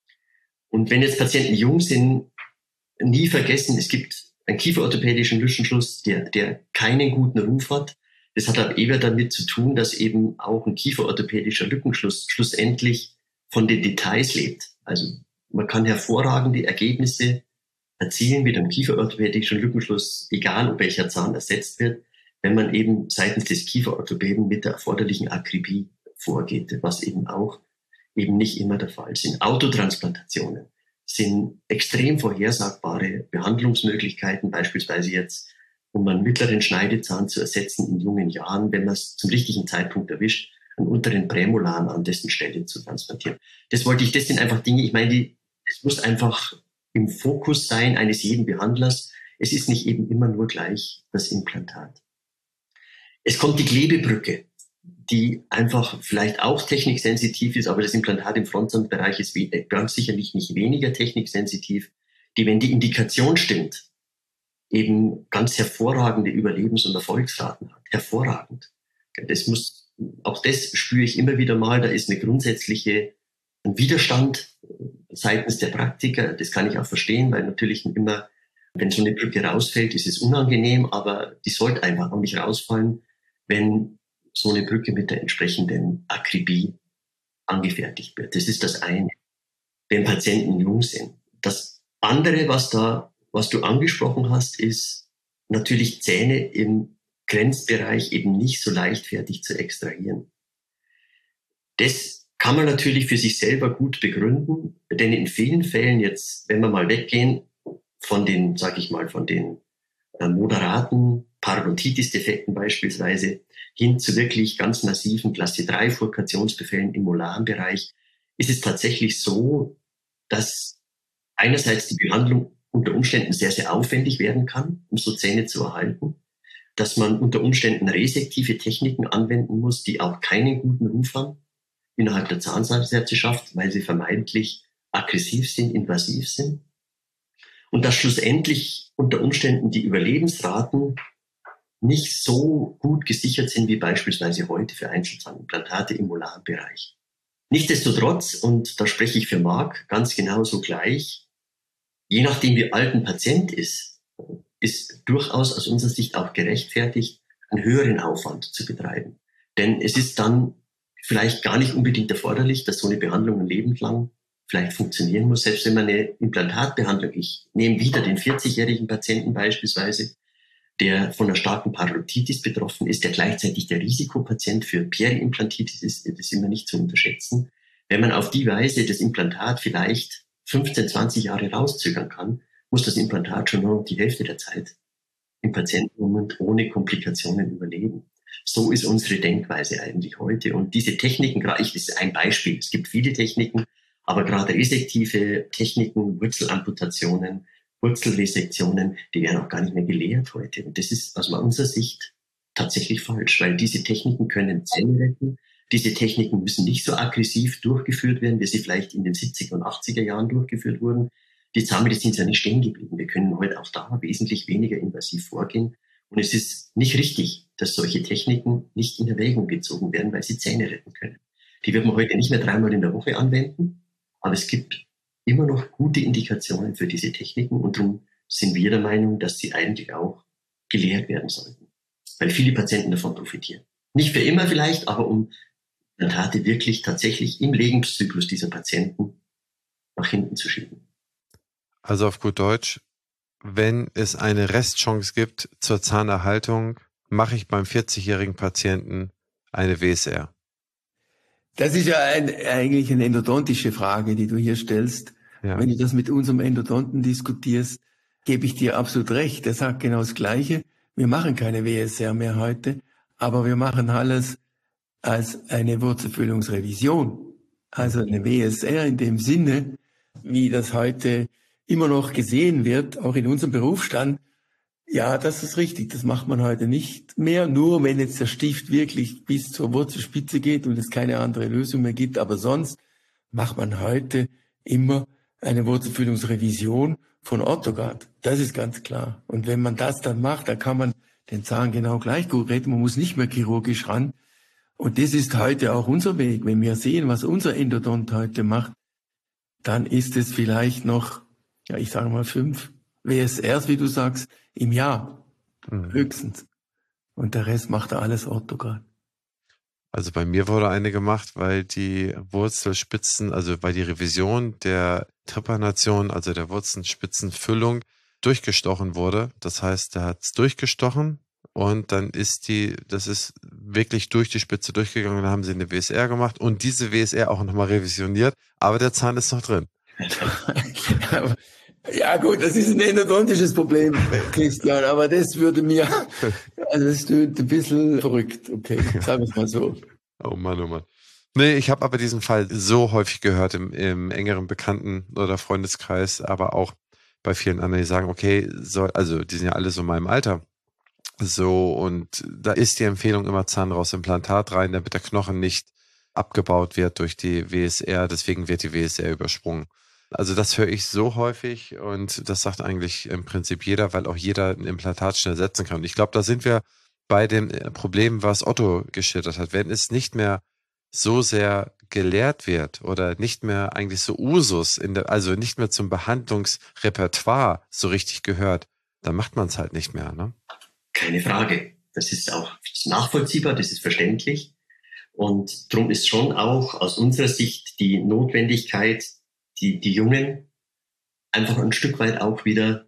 Und wenn jetzt Patienten jung sind, nie vergessen, es gibt einen kieferorthopädischen Lückenschluss, der, der keinen guten Ruf hat. Das hat aber eher damit zu tun, dass eben auch ein kieferorthopädischer Lückenschluss schlussendlich von den Details lebt. Also man kann hervorragende Ergebnisse erzielen mit einem kieferorthopädischen Lückenschluss, egal ob welcher Zahn ersetzt wird, wenn man eben seitens des Kieferorthopäden mit der erforderlichen Akribie vorgeht, was eben auch eben nicht immer der Fall sind. Autotransplantationen sind extrem vorhersagbare Behandlungsmöglichkeiten, beispielsweise jetzt um einen mittleren Schneidezahn zu ersetzen in jungen Jahren, wenn man es zum richtigen Zeitpunkt erwischt, einen unteren Prämolaren an dessen Stelle zu transplantieren. Das wollte ich, das sind einfach Dinge, ich meine, die, es muss einfach im Fokus sein eines jeden Behandlers. Es ist nicht eben immer nur gleich das Implantat. Es kommt die Klebebrücke, die einfach vielleicht auch techniksensitiv ist, aber das Implantat im Frontsandbereich ist ganz sicherlich nicht weniger techniksensitiv, die, wenn die Indikation stimmt, eben ganz hervorragende Überlebens- und Erfolgsraten hat. Hervorragend. Das muss, auch das spüre ich immer wieder mal, da ist eine grundsätzliche ein Widerstand seitens der Praktiker. Das kann ich auch verstehen, weil natürlich immer, wenn so eine Brücke rausfällt, ist es unangenehm, aber die sollte einfach auch nicht rausfallen, wenn so eine Brücke mit der entsprechenden Akribie angefertigt wird. Das ist das eine, wenn Patienten jung sind. Das andere, was da, was du angesprochen hast, ist natürlich Zähne im Grenzbereich eben nicht so leichtfertig zu extrahieren. Das kann man natürlich für sich selber gut begründen, denn in vielen Fällen jetzt, wenn wir mal weggehen von den, sag ich mal, von den äh, moderaten Parodontitis-Defekten beispielsweise hin zu wirklich ganz massiven Klasse drei Furkationsbefällen im molaren Bereich, ist es tatsächlich so, dass einerseits die Behandlung unter Umständen sehr, sehr aufwendig werden kann, um so Zähne zu erhalten, dass man unter Umständen resektive Techniken anwenden muss, die auch keinen guten Ruf haben innerhalb der Zahnärzteschaft, weil sie vermeintlich aggressiv sind, invasiv sind. Und dass schlussendlich unter Umständen die Überlebensraten nicht so gut gesichert sind wie beispielsweise heute für Einzelzahnimplantate im molaren Bereich. Nichtsdestotrotz, und da spreche ich für Marc ganz genauso gleich, je nachdem wie alt ein Patient ist, ist durchaus aus unserer Sicht auch gerechtfertigt, einen höheren Aufwand zu betreiben. Denn es ist dann vielleicht gar nicht unbedingt erforderlich, dass so eine Behandlung ein Leben lang vielleicht funktionieren muss. Selbst wenn man eine Implantatbehandlung, ich nehme wieder den vierzigjährigen Patienten beispielsweise, der von einer starken Parodontitis betroffen ist, der gleichzeitig der Risikopatient für Periimplantitis ist, das ist immer nicht zu unterschätzen. Wenn man auf die Weise das Implantat vielleicht fünfzehn, zwanzig Jahre rauszögern kann, muss das Implantat schon nur die Hälfte der Zeit im Patientenmund ohne Komplikationen überleben. So ist unsere Denkweise eigentlich heute. Und diese Techniken, gerade ich, das ist ein Beispiel. Es gibt viele Techniken, aber gerade resektive Techniken, Wurzelamputationen, Wurzelresektionen, die werden auch gar nicht mehr gelehrt heute. Und das ist aus unserer Sicht tatsächlich falsch, weil diese Techniken können Zähne retten. Diese Techniken müssen nicht so aggressiv durchgeführt werden, wie sie vielleicht in den siebziger und achtziger Jahren durchgeführt wurden. Die Zahnmedizin ist ja nicht stehen geblieben. Wir können heute auch da wesentlich weniger invasiv vorgehen. Und es ist nicht richtig, dass solche Techniken nicht in Erwägung gezogen werden, weil sie Zähne retten können. Die wird man heute nicht mehr dreimal in der Woche anwenden, aber es gibt immer noch gute Indikationen für diese Techniken und darum sind wir der Meinung, dass sie eigentlich auch gelehrt werden sollten, weil viele Patienten davon profitieren. Nicht für immer vielleicht, aber um Implantate wirklich tatsächlich im Lebenszyklus dieser Patienten nach hinten zu schieben. Also auf gut Deutsch, wenn es eine Restchance gibt zur Zahnerhaltung, mache ich beim vierzigjährigen Patienten eine W S R. Das ist ja ein, eigentlich eine endodontische Frage, die du hier stellst. Ja. Wenn du das mit unserem Endodonten diskutierst, gebe ich dir absolut recht. Der sagt genau das Gleiche. Wir machen keine W S R mehr heute, aber wir machen alles als eine Wurzelfüllungsrevision. Also eine W S R in dem Sinne, wie das heute immer noch gesehen wird, auch in unserem Berufsstand. Ja, das ist richtig. Das macht man heute nicht mehr. Nur wenn jetzt der Stift wirklich bis zur Wurzelspitze geht und es keine andere Lösung mehr gibt. Aber sonst macht man heute immer eine Wurzelfüllungsrevision von Orthoguard. Das ist ganz klar. Und wenn man das dann macht, dann kann man den Zahn genau gleich gut retten. Man muss nicht mehr chirurgisch ran. Und das ist heute auch unser Weg. Wenn wir sehen, was unser Endodont heute macht, dann ist es vielleicht noch, ja, ich sage mal fünf W S Rs, wie du sagst, im Jahr. Mhm. Höchstens. Und der Rest macht er alles Orthoguard. Also bei mir wurde eine gemacht, weil die Wurzelspitzen, also weil die Revision der Trepanation, also der Wurzelspitzenfüllung, durchgestochen wurde. Das heißt, der hat es durchgestochen und dann ist die, das ist wirklich durch die Spitze durchgegangen. Dann haben sie eine W S R gemacht und diese W S R auch nochmal revisioniert, aber der Zahn ist noch drin. aber, Ja gut, das ist ein endodontisches Problem, Christian, aber das würde mir, also das klingt ein bisschen verrückt, okay, sagen wir es mal so. Oh Mann, oh Mann. Nee, ich habe aber diesen Fall so häufig gehört im, im engeren Bekannten- oder Freundeskreis, aber auch bei vielen anderen, die sagen, okay, soll, also die sind ja alle so in meinem Alter. So, und da ist die Empfehlung immer Zahnrausimplantat rein, damit der Knochen nicht abgebaut wird durch die W S R, deswegen wird die W S R übersprungen. Also das höre ich so häufig und das sagt eigentlich im Prinzip jeder, weil auch jeder ein Implantat schnell setzen kann. Und ich glaube, da sind wir bei dem Problem, was Otto geschildert hat. Wenn es nicht mehr so sehr gelehrt wird oder nicht mehr eigentlich so Usus, in der, also nicht mehr zum Behandlungsrepertoire so richtig gehört, dann macht man es halt nicht mehr, ne? Keine Frage. Das ist auch nachvollziehbar, das ist verständlich. Und darum ist schon auch aus unserer Sicht die Notwendigkeit, die, die Jungen einfach ein Stück weit auch wieder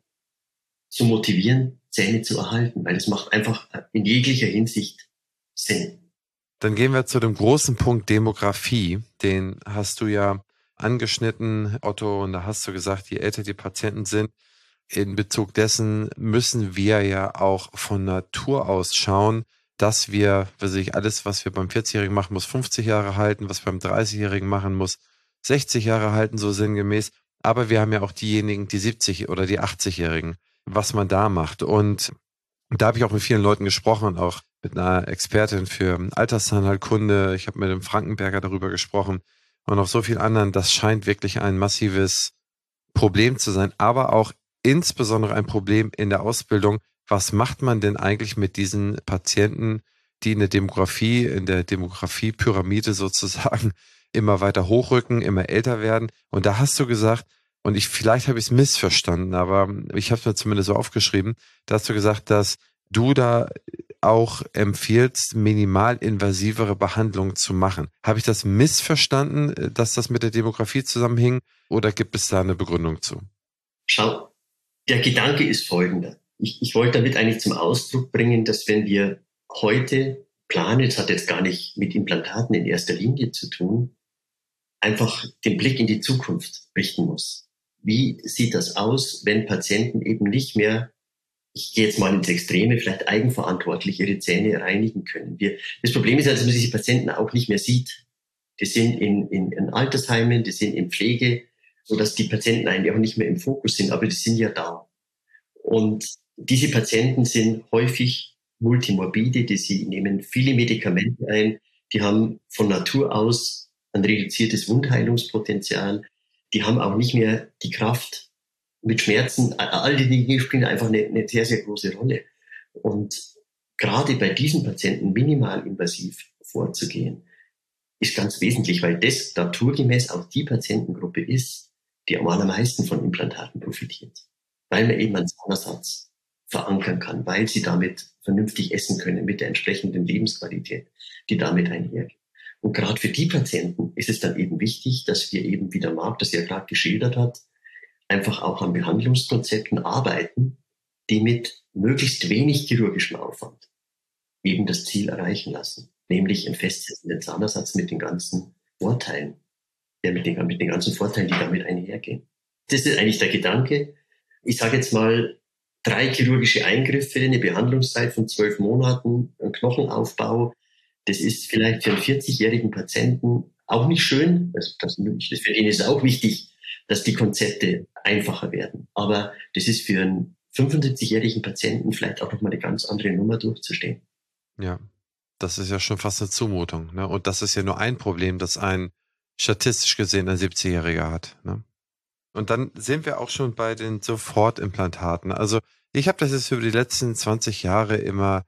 zu motivieren, Zähne zu erhalten, weil es macht einfach in jeglicher Hinsicht Sinn. Dann gehen wir zu dem großen Punkt Demografie. Den hast du ja angeschnitten, Otto, und da hast du gesagt, je älter die Patienten sind, in Bezug dessen müssen wir ja auch von Natur aus schauen, dass wir, weiß ich, alles, was wir beim vierzigjährigen machen, muss fünfzig Jahre halten, was beim dreißigjährigen machen muss, sechzig Jahre halten, so sinngemäß. Aber wir haben ja auch diejenigen, die siebzig- oder die achtzigjährigen, was man da macht. Und da habe ich auch mit vielen Leuten gesprochen, auch mit einer Expertin für Alterszahnheilkunde. Ich habe mit dem Frankenberger darüber gesprochen und noch so viel anderen. Das scheint wirklich ein massives Problem zu sein, aber auch insbesondere ein Problem in der Ausbildung. Was macht man denn eigentlich mit diesen Patienten, die in der Demografie, in der Demografiepyramide sozusagen immer weiter hochrücken, immer älter werden? Und da hast du gesagt, und ich vielleicht habe ich es missverstanden, aber ich habe es mir zumindest so aufgeschrieben, da hast du gesagt, dass du da auch empfiehlst, minimalinvasivere Behandlungen zu machen. Habe ich das missverstanden, dass das mit der Demografie zusammenhing, oder gibt es da eine Begründung zu? Schau, der Gedanke ist folgender. Ich, ich wollte damit eigentlich zum Ausdruck bringen, dass wenn wir heute planen, das hat jetzt gar nicht mit Implantaten in erster Linie zu tun, einfach den Blick in die Zukunft richten muss. Wie sieht das aus, wenn Patienten eben nicht mehr, ich gehe jetzt mal ins Extreme, vielleicht eigenverantwortlich ihre Zähne reinigen können? Wir, das Problem ist ja, dass man diese Patienten auch nicht mehr sieht. Die sind in, in, in Altersheimen, die sind in Pflege, sodass die Patienten eigentlich auch nicht mehr im Fokus sind, aber die sind ja da. Und diese Patienten sind häufig multimorbide, die sie nehmen viele Medikamente ein, die haben von Natur aus ein reduziertes Wundheilungspotenzial, die haben auch nicht mehr die Kraft mit Schmerzen, all die Dinge spielen einfach eine, eine sehr, sehr große Rolle. Und gerade bei diesen Patienten minimalinvasiv vorzugehen, ist ganz wesentlich, weil das naturgemäß auch die Patientengruppe ist, die am allermeisten von Implantaten profitiert. Weil man eben einen Zahnersatz verankern kann, weil sie damit vernünftig essen können mit der entsprechenden Lebensqualität, die damit einhergeht. Und gerade für die Patienten ist es dann eben wichtig, dass wir eben, wie der Marc das ja gerade geschildert hat, einfach auch an Behandlungskonzepten arbeiten, die mit möglichst wenig chirurgischem Aufwand eben das Ziel erreichen lassen, nämlich einen festsitzenden Zahnersatz mit den ganzen Vorteilen, ja, mit den, mit den ganzen Vorteilen, die damit einhergehen. Das ist eigentlich der Gedanke. Ich sage jetzt mal, drei chirurgische Eingriffe, eine Behandlungszeit von zwölf Monaten, ein Knochenaufbau. Das ist vielleicht für einen vierzigjährigen Patienten auch nicht schön. Das, das, für den ist es auch wichtig, dass die Konzepte einfacher werden. Aber das ist für einen fünfundsiebzigjährigen Patienten vielleicht auch nochmal eine ganz andere Nummer durchzustehen. Ja, das ist ja schon fast eine Zumutung, ne? Und das ist ja nur ein Problem, das ein statistisch gesehen ein siebzigjähriger hat, ne? Und dann sind wir auch schon bei den Sofortimplantaten. Also ich habe das jetzt über die letzten zwanzig Jahre immer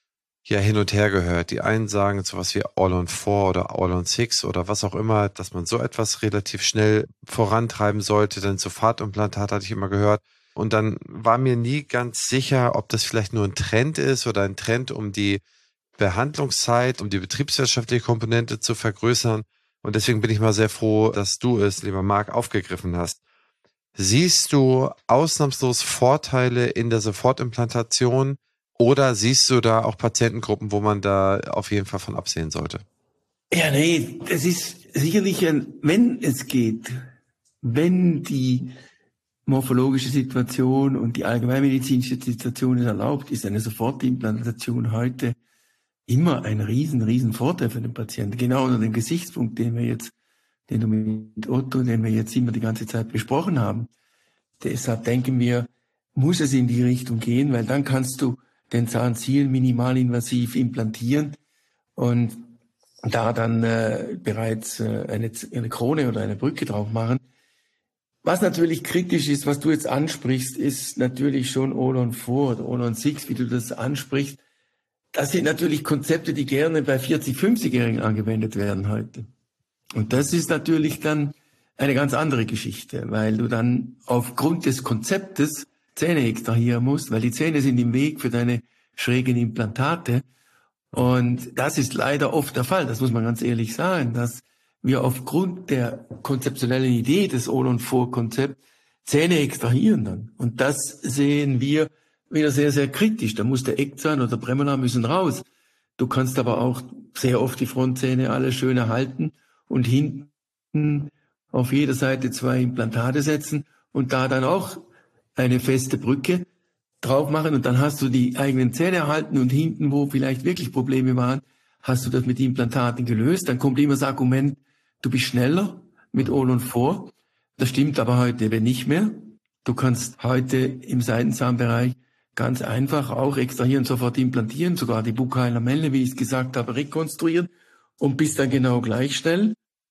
ja hin und her gehört. Die einen sagen sowas wie All-on-Four oder All-on-Six oder was auch immer, dass man so etwas relativ schnell vorantreiben sollte. Denn Sofortimplantat hatte ich immer gehört. Und dann war mir nie ganz sicher, ob das vielleicht nur ein Trend ist oder ein Trend, um die Behandlungszeit, um die betriebswirtschaftliche Komponente zu vergrößern. Und deswegen bin ich mal sehr froh, dass du es, lieber Marc, aufgegriffen hast. Siehst du ausnahmslos Vorteile in der Sofortimplantation oder siehst du da auch Patientengruppen, wo man da auf jeden Fall von absehen sollte? Ja, nee, das ist sicherlich ein, wenn es geht, wenn die morphologische Situation und die allgemeinmedizinische Situation es erlaubt, ist eine Sofortimplantation heute immer ein riesen, riesen Vorteil für den Patienten. Genau unter dem Gesichtspunkt, den wir jetzt, den du mit Otto, den wir jetzt immer die ganze Zeit besprochen haben. Deshalb denken wir, muss es in die Richtung gehen, weil dann kannst du den Zahnziel minimalinvasiv implantieren und da dann äh, bereits äh, eine, eine Krone oder eine Brücke drauf machen. Was natürlich kritisch ist, was du jetzt ansprichst, ist natürlich schon All-on vier oder All-on sechs, wie du das ansprichst. Das sind natürlich Konzepte, die gerne bei vierzig-, fünfzigjährigen angewendet werden heute. Und das ist natürlich dann eine ganz andere Geschichte, weil du dann aufgrund des Konzeptes Zähne extrahieren musst, weil die Zähne sind im Weg für deine schrägen Implantate. Und das ist leider oft der Fall, das muss man ganz ehrlich sagen, dass wir aufgrund der konzeptionellen Idee des All-on vier Konzepts Zähne extrahieren dann. Und das sehen wir wieder sehr, sehr kritisch. Da muss der Eckzahn oder der Prämolar müssen raus. Du kannst aber auch sehr oft die Frontzähne alle schön erhalten und hinten auf jeder Seite zwei Implantate setzen und da dann auch eine feste Brücke drauf machen und dann hast du die eigenen Zähne erhalten und hinten, wo vielleicht wirklich Probleme waren, hast du das mit Implantaten gelöst. Dann kommt immer das Argument, du bist schneller mit All-on vier. Das stimmt aber heute eben nicht mehr. Du kannst heute im Seitenzahnbereich ganz einfach auch extrahieren, sofort implantieren, sogar die Buccal-Lamelle, wie ich es gesagt habe, rekonstruieren und bist dann genau gleich schnell.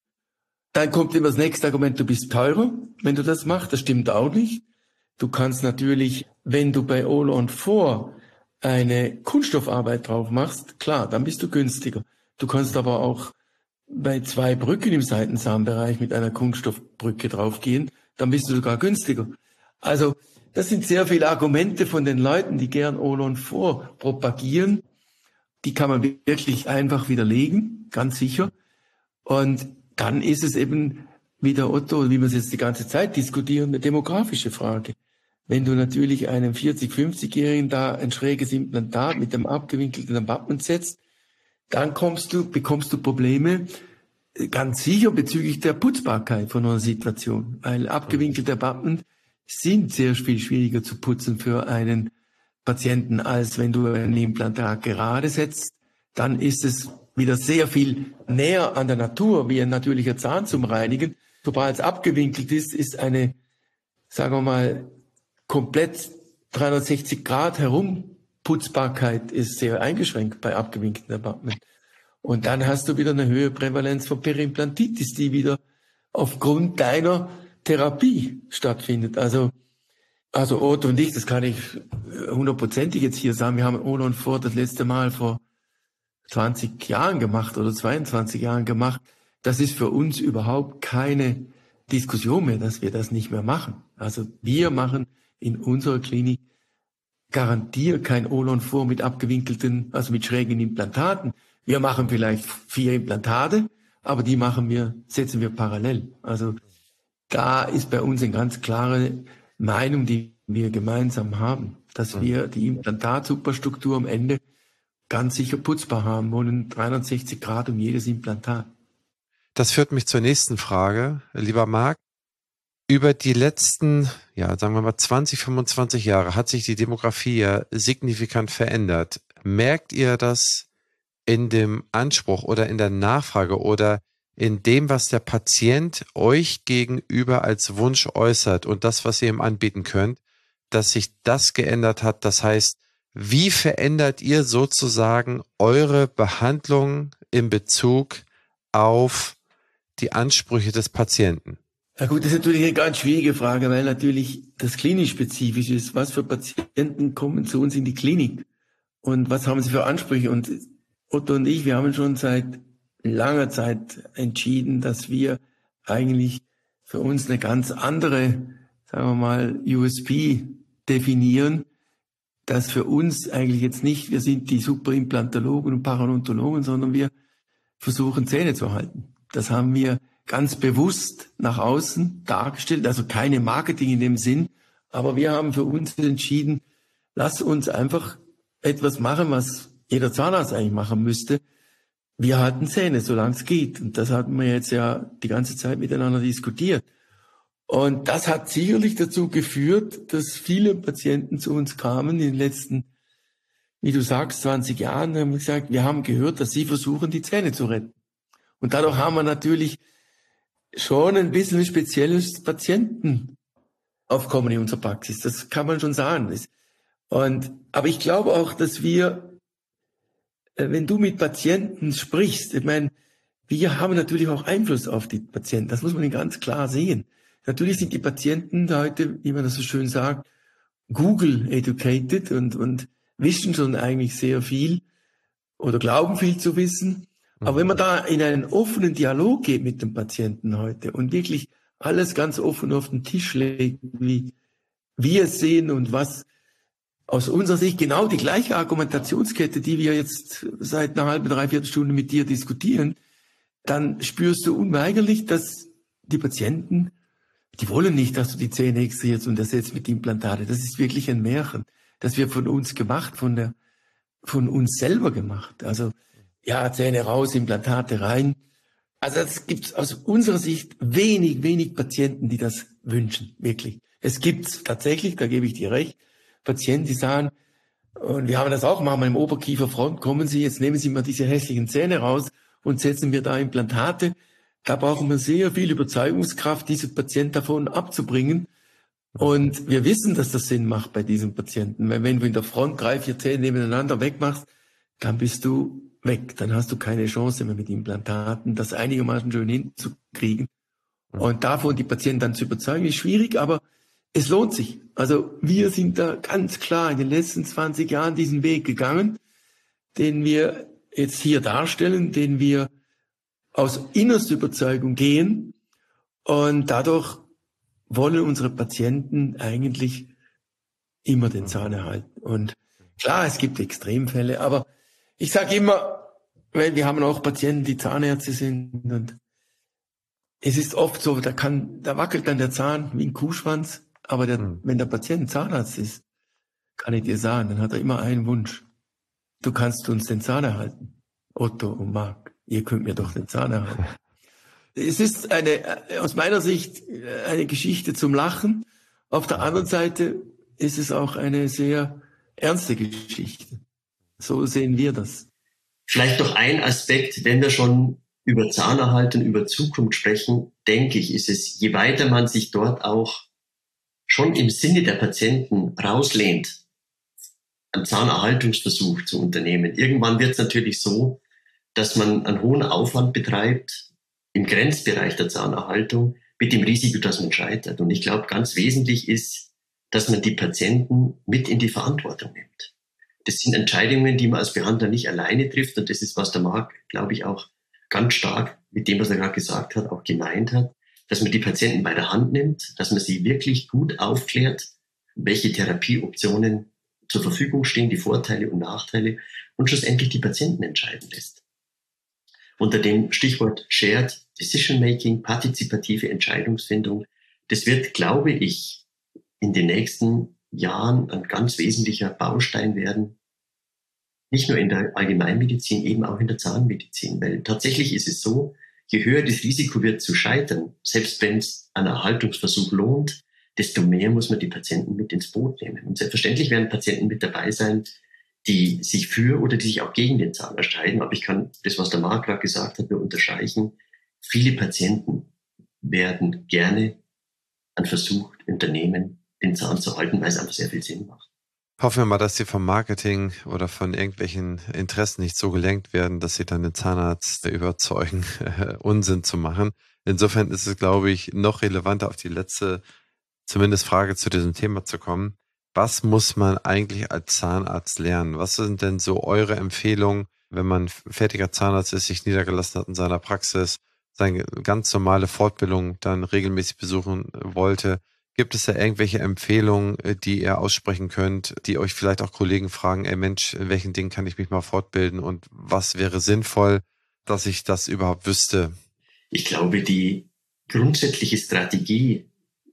Dann kommt immer das nächste Argument, du bist teurer, wenn du das machst. Das stimmt auch nicht. Du kannst natürlich, wenn du bei All-on vier eine Kunststoffarbeit drauf machst, klar, dann bist du günstiger. Du kannst aber auch bei zwei Brücken im Seitenzahnbereich mit einer Kunststoffbrücke draufgehen, dann bist du sogar günstiger. Also das sind sehr viele Argumente von den Leuten, die gern All-on vier propagieren. Die kann man wirklich einfach widerlegen, ganz sicher. Und dann ist es eben, wie der Otto, wie wir es jetzt die ganze Zeit diskutieren, eine demografische Frage. Wenn du natürlich einem vierzig-, fünfzigjährigen da ein schräges Implantat mit einem abgewinkelten Abutment setzt, dann kommst du, bekommst du Probleme, ganz sicher bezüglich der Putzbarkeit von einer Situation. Weil abgewinkelte Abutment sind sehr viel schwieriger zu putzen für einen Patienten, als wenn du ein Implantat gerade setzt. Dann ist es wieder sehr viel näher an der Natur, wie ein natürlicher Zahn zum Reinigen. Sobald es abgewinkelt ist, ist eine, sagen wir mal, komplett dreihundertsechzig Grad Herumputzbarkeit ist sehr eingeschränkt bei abgewinkelten Abutment. Und dann hast du wieder eine höhere Prävalenz von Perimplantitis, die wieder aufgrund deiner Therapie stattfindet. Also, also Otto und ich, das kann ich hundertprozentig jetzt hier sagen, wir haben All-on vier das letzte Mal vor zwanzig Jahren gemacht oder zweiundzwanzig Jahren gemacht. Das ist für uns überhaupt keine Diskussion mehr, dass wir das nicht mehr machen. Also wir machen in unserer Klinik garantiert kein All-on vier mit abgewinkelten, also mit schrägen Implantaten. Wir machen vielleicht vier Implantate, aber die machen wir, setzen wir parallel. Also da ist bei uns eine ganz klare Meinung, die wir gemeinsam haben, dass wir die Implantatsuperstruktur am Ende ganz sicher putzbar haben wollen, dreihundertsechzig Grad um jedes Implantat. Das führt mich zur nächsten Frage, lieber Marc. Über die letzten, ja, sagen wir mal zwanzig, fünfundzwanzig Jahre hat sich die Demografie ja signifikant verändert. Merkt ihr das in dem Anspruch oder in der Nachfrage oder in dem, was der Patient euch gegenüber als Wunsch äußert und das, was ihr ihm anbieten könnt, dass sich das geändert hat? Das heißt, wie verändert ihr sozusagen eure Behandlung in Bezug auf die Ansprüche des Patienten? Ja gut, das ist natürlich eine ganz schwierige Frage, weil natürlich das klinisch spezifisch ist. Was für Patienten kommen zu uns in die Klinik und was haben sie für Ansprüche? Und Otto und ich, wir haben schon seit langer Zeit entschieden, dass wir eigentlich für uns eine ganz andere, sagen wir mal, U S P definieren, dass für uns eigentlich jetzt nicht, wir sind die Superimplantologen und Parodontologen, sondern wir versuchen Zähne zu erhalten. Das haben wir ganz bewusst nach außen dargestellt, also keine Marketing in dem Sinn, aber wir haben für uns entschieden, lass uns einfach etwas machen, was jeder Zahnarzt eigentlich machen müsste. Wir halten Zähne, solange es geht. Und das hatten wir jetzt ja die ganze Zeit miteinander diskutiert. Und das hat sicherlich dazu geführt, dass viele Patienten zu uns kamen in den letzten, wie du sagst, zwanzig Jahren, und haben gesagt, wir haben gehört, dass sie versuchen, die Zähne zu retten. Und dadurch haben wir natürlich schon ein bisschen ein spezielles Patientenaufkommen in unserer Praxis. Das kann man schon sagen. Und, aber ich glaube auch, dass wir, wenn du mit Patienten sprichst, ich meine, wir haben natürlich auch Einfluss auf die Patienten. Das muss man ganz klar sehen. Natürlich sind die Patienten heute, wie man das so schön sagt, Google educated und, und wissen schon eigentlich sehr viel oder glauben viel zu wissen. Aber wenn man da in einen offenen Dialog geht mit dem Patienten heute und wirklich alles ganz offen auf den Tisch legt, wie wir es sehen und was aus unserer Sicht genau die gleiche Argumentationskette, die wir jetzt seit einer halben, dreiviertel Stunde mit dir diskutieren, dann spürst du unweigerlich, dass die Patienten, die wollen nicht, dass du die Zähne extrahierst und ersetzt mit Implantate. Das ist wirklich ein Märchen. Das wird von uns gemacht, von der, von uns selber gemacht. Also, ja, Zähne raus, Implantate rein. Also, es gibt aus unserer Sicht wenig, wenig Patienten, die das wünschen. Wirklich. Es gibt tatsächlich, da gebe ich dir recht, Patienten, die sagen, und wir haben das auch manchmal im Oberkieferfront, kommen Sie, jetzt nehmen Sie mal diese hässlichen Zähne raus und setzen wir da Implantate. Da brauchen wir sehr viel Überzeugungskraft, diese Patienten davon abzubringen. Und wir wissen, dass das Sinn macht bei diesen Patienten. Weil wenn du in der Front drei, vier Zähne nebeneinander wegmachst, dann bist du weg. Dann hast du keine Chance mehr mit Implantaten, das einigermaßen schön hinzukriegen. Und davon die Patienten dann zu überzeugen, ist schwierig, aber es lohnt sich. Also wir sind da ganz klar in den letzten zwanzig Jahren diesen Weg gegangen, den wir jetzt hier darstellen, den wir aus innerster Überzeugung gehen. Und dadurch wollen unsere Patienten eigentlich immer den Zahn erhalten. Und klar, es gibt Extremfälle, aber ich sage immer, weil wir haben auch Patienten, die Zahnärzte sind, und es ist oft so, da kann, da wackelt dann der Zahn wie ein Kuhschwanz, aber der, mhm. wenn der Patient ein Zahnarzt ist, kann ich dir sagen, dann hat er immer einen Wunsch. Du kannst uns den Zahn erhalten. Otto und Marc, ihr könnt mir doch den Zahn erhalten. Es ist eine, aus meiner Sicht, eine Geschichte zum Lachen. Auf der anderen Seite ist es auch eine sehr ernste Geschichte. So sehen wir das. Vielleicht noch ein Aspekt, wenn wir schon über Zahnerhalt und über Zukunft sprechen, denke ich, ist es, je weiter man sich dort auch schon im Sinne der Patienten rauslehnt, einen Zahnerhaltungsversuch zu unternehmen. Irgendwann wird es natürlich so, dass man einen hohen Aufwand betreibt im Grenzbereich der Zahnerhaltung mit dem Risiko, dass man scheitert. Und ich glaube, ganz wesentlich ist, dass man die Patienten mit in die Verantwortung nimmt. Das sind Entscheidungen, die man als Behandler nicht alleine trifft. Und das ist, was der Marc, glaube ich, auch ganz stark mit dem, was er gerade gesagt hat, auch gemeint hat, dass man die Patienten bei der Hand nimmt, dass man sie wirklich gut aufklärt, welche Therapieoptionen zur Verfügung stehen, die Vorteile und Nachteile, und schlussendlich die Patienten entscheiden lässt. Unter dem Stichwort Shared Decision Making, partizipative Entscheidungsfindung, das wird, glaube ich, in den nächsten Jahren ein ganz wesentlicher Baustein werden. Nicht nur in der Allgemeinmedizin, eben auch in der Zahnmedizin. Weil tatsächlich ist es so, je höher das Risiko wird zu scheitern, selbst wenn es ein Erhaltungsversuch lohnt, desto mehr muss man die Patienten mit ins Boot nehmen. Und selbstverständlich werden Patienten mit dabei sein, die sich für oder die sich auch gegen den Zahn entscheiden. Aber ich kann das, was der Marc gerade gesagt hat, nur unterstreichen. Viele Patienten werden gerne einen Versuch unternehmen, den Zahn zu halten, weil es einfach sehr viel Sinn macht. Hoffen wir mal, dass sie vom Marketing oder von irgendwelchen Interessen nicht so gelenkt werden, dass sie dann den Zahnarzt überzeugen, Unsinn zu machen. Insofern ist es, glaube ich, noch relevanter, auf die letzte, zumindest Frage zu diesem Thema zu kommen. Was muss man eigentlich als Zahnarzt lernen? Was sind denn so eure Empfehlungen, wenn man fertiger Zahnarzt ist, sich niedergelassen hat in seiner Praxis, seine ganz normale Fortbildung dann regelmäßig besuchen wollte? Gibt es da irgendwelche Empfehlungen, die ihr aussprechen könnt, die euch vielleicht auch Kollegen fragen, ey Mensch, in welchen Dingen kann ich mich mal fortbilden und was wäre sinnvoll, dass ich das überhaupt wüsste? Ich glaube, die grundsätzliche Strategie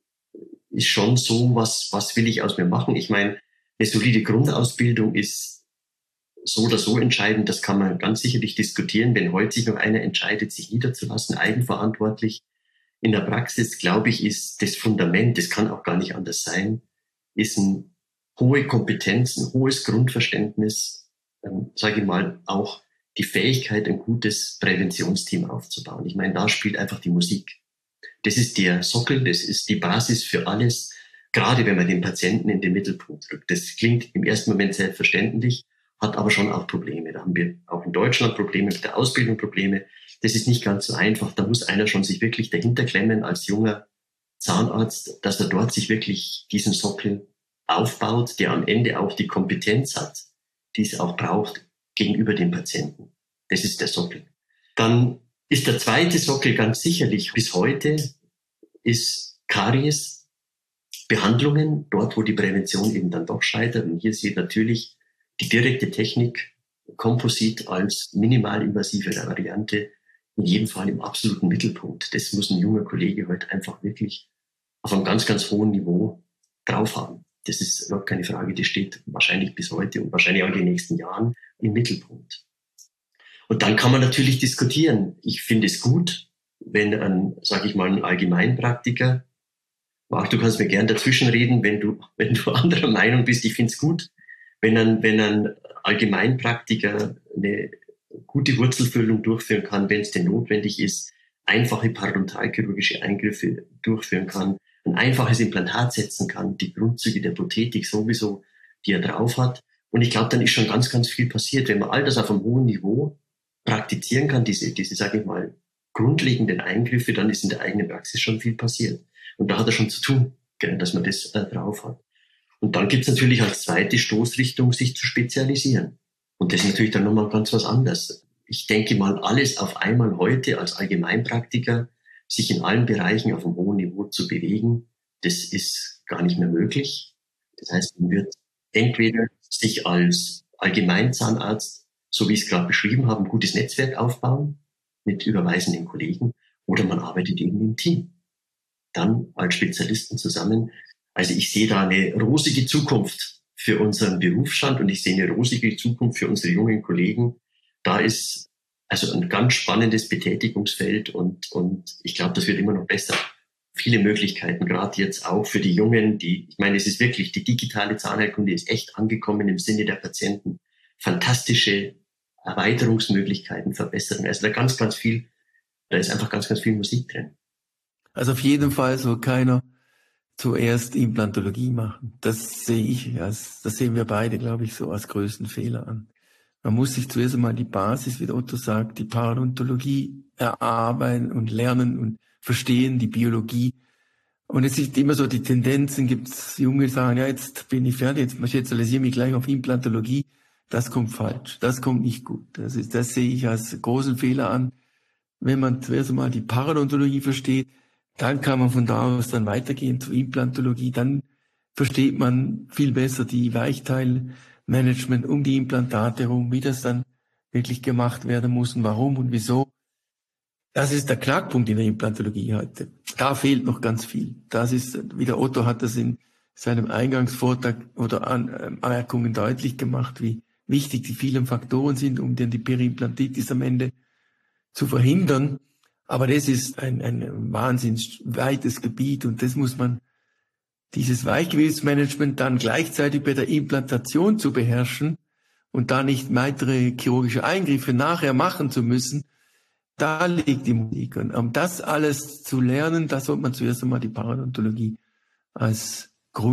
ist schon so, was, was will ich aus mir machen? Ich meine, eine solide Grundausbildung ist so oder so entscheidend. Das kann man ganz sicherlich diskutieren. Wenn heute sich noch einer entscheidet, sich niederzulassen, eigenverantwortlich in der Praxis, glaube ich, ist das Fundament, das kann auch gar nicht anders sein, ist eine hohe Kompetenz, ein hohes Grundverständnis, ähm, sage ich mal, auch die Fähigkeit, ein gutes Präventionsteam aufzubauen. Ich meine, da spielt einfach die Musik. Das ist der Sockel, das ist die Basis für alles, gerade wenn man den Patienten in den Mittelpunkt rückt. Das klingt im ersten Moment selbstverständlich, hat aber schon auch Probleme. Da haben wir auch in Deutschland Probleme mit der Ausbildung, Probleme. Das ist nicht ganz so einfach. Da muss einer schon sich wirklich dahinter klemmen als junger Zahnarzt, dass er dort sich wirklich diesen Sockel aufbaut, der am Ende auch die Kompetenz hat, die es auch braucht gegenüber dem Patienten. Das ist der Sockel. Dann ist der zweite Sockel ganz sicherlich bis heute ist Karies, Behandlungen, dort wo die Prävention eben dann doch scheitert. Und hier sieht natürlich die direkte Technik, Komposit als minimalinvasive Variante in jedem Fall im absoluten Mittelpunkt. Das muss ein junger Kollege heute einfach wirklich auf einem ganz, ganz hohen Niveau drauf haben. Das ist überhaupt keine Frage, die steht wahrscheinlich bis heute und wahrscheinlich auch in den nächsten Jahren im Mittelpunkt. Und dann kann man natürlich diskutieren. Ich finde es gut, wenn ein, sage ich mal, ein Allgemeinpraktiker, Marc, du kannst mir gern dazwischen reden, wenn du, wenn du anderer Meinung bist. Ich finde es gut, wenn ein, wenn ein Allgemeinpraktiker eine gute Wurzelfüllung durchführen kann, wenn es denn notwendig ist, einfache parodontalchirurgische Eingriffe durchführen kann, ein einfaches Implantat setzen kann, die Grundzüge der Prothetik sowieso, die er drauf hat. Und ich glaube, dann ist schon ganz, ganz viel passiert. Wenn man all das auf einem hohen Niveau praktizieren kann, diese, diese, sage ich mal, grundlegenden Eingriffe, dann ist in der eigenen Praxis schon viel passiert. Und da hat er schon zu tun, dass man das äh, drauf hat. Und dann gibt es natürlich als zweite Stoßrichtung, sich zu spezialisieren. Und das ist natürlich dann nochmal ganz was anderes. Ich denke mal, alles auf einmal heute als Allgemeinpraktiker sich in allen Bereichen auf einem hohen Niveau zu bewegen, das ist gar nicht mehr möglich. Das heißt, man wird entweder sich als Allgemeinzahnarzt, so wie ich es gerade beschrieben habe, ein gutes Netzwerk aufbauen mit überweisenden Kollegen, oder man arbeitet eben im Team. Dann als Spezialisten zusammen. Also ich sehe da eine rosige Zukunft für unseren Berufsstand und ich sehe eine rosige Zukunft für unsere jungen Kollegen. Da ist also ein ganz spannendes Betätigungsfeld und, und ich glaube, das wird immer noch besser. Viele Möglichkeiten, gerade jetzt auch für die Jungen, die, ich meine, es ist wirklich, die digitale Zahnheilkunde ist echt angekommen im Sinne der Patienten. Fantastische Erweiterungsmöglichkeiten, Verbesserungen. Also da ganz, ganz viel, da ist einfach ganz, ganz viel Musik drin. Also auf jeden Fall soll keiner zuerst Implantologie machen. Das sehe ich, das, das sehen wir beide, glaube ich, so als größten Fehler an. Man muss sich zuerst einmal die Basis, wie der Otto sagt, die Parodontologie erarbeiten und lernen und verstehen, die Biologie. Und es ist immer so, die Tendenzen gibt's, Junge sagen, ja, jetzt bin ich fertig, jetzt spezialisiere mich gleich auf Implantologie. Das kommt falsch, das kommt nicht gut. Das ist, das sehe ich als großen Fehler an. Wenn man zuerst einmal die Parodontologie versteht, dann kann man von da aus dann weitergehen zur Implantologie. Dann versteht man viel besser die Weichteilmanagement um die Implantate herum, wie das dann wirklich gemacht werden muss und warum und wieso. Das ist der Knackpunkt in der Implantologie heute. Da fehlt noch ganz viel. Das ist, wie der Otto hat das in seinem Eingangsvortrag oder Anmerkungen deutlich gemacht, wie wichtig die vielen Faktoren sind, um dann die Periimplantitis am Ende zu verhindern. Aber das ist ein, ein wahnsinnig weites Gebiet und das muss man, dieses Weichgewebsmanagement dann gleichzeitig bei der Implantation zu beherrschen und da nicht weitere chirurgische Eingriffe nachher machen zu müssen, da liegt die Musik. Und um das alles zu lernen, da sollte man zuerst einmal die Parodontologie als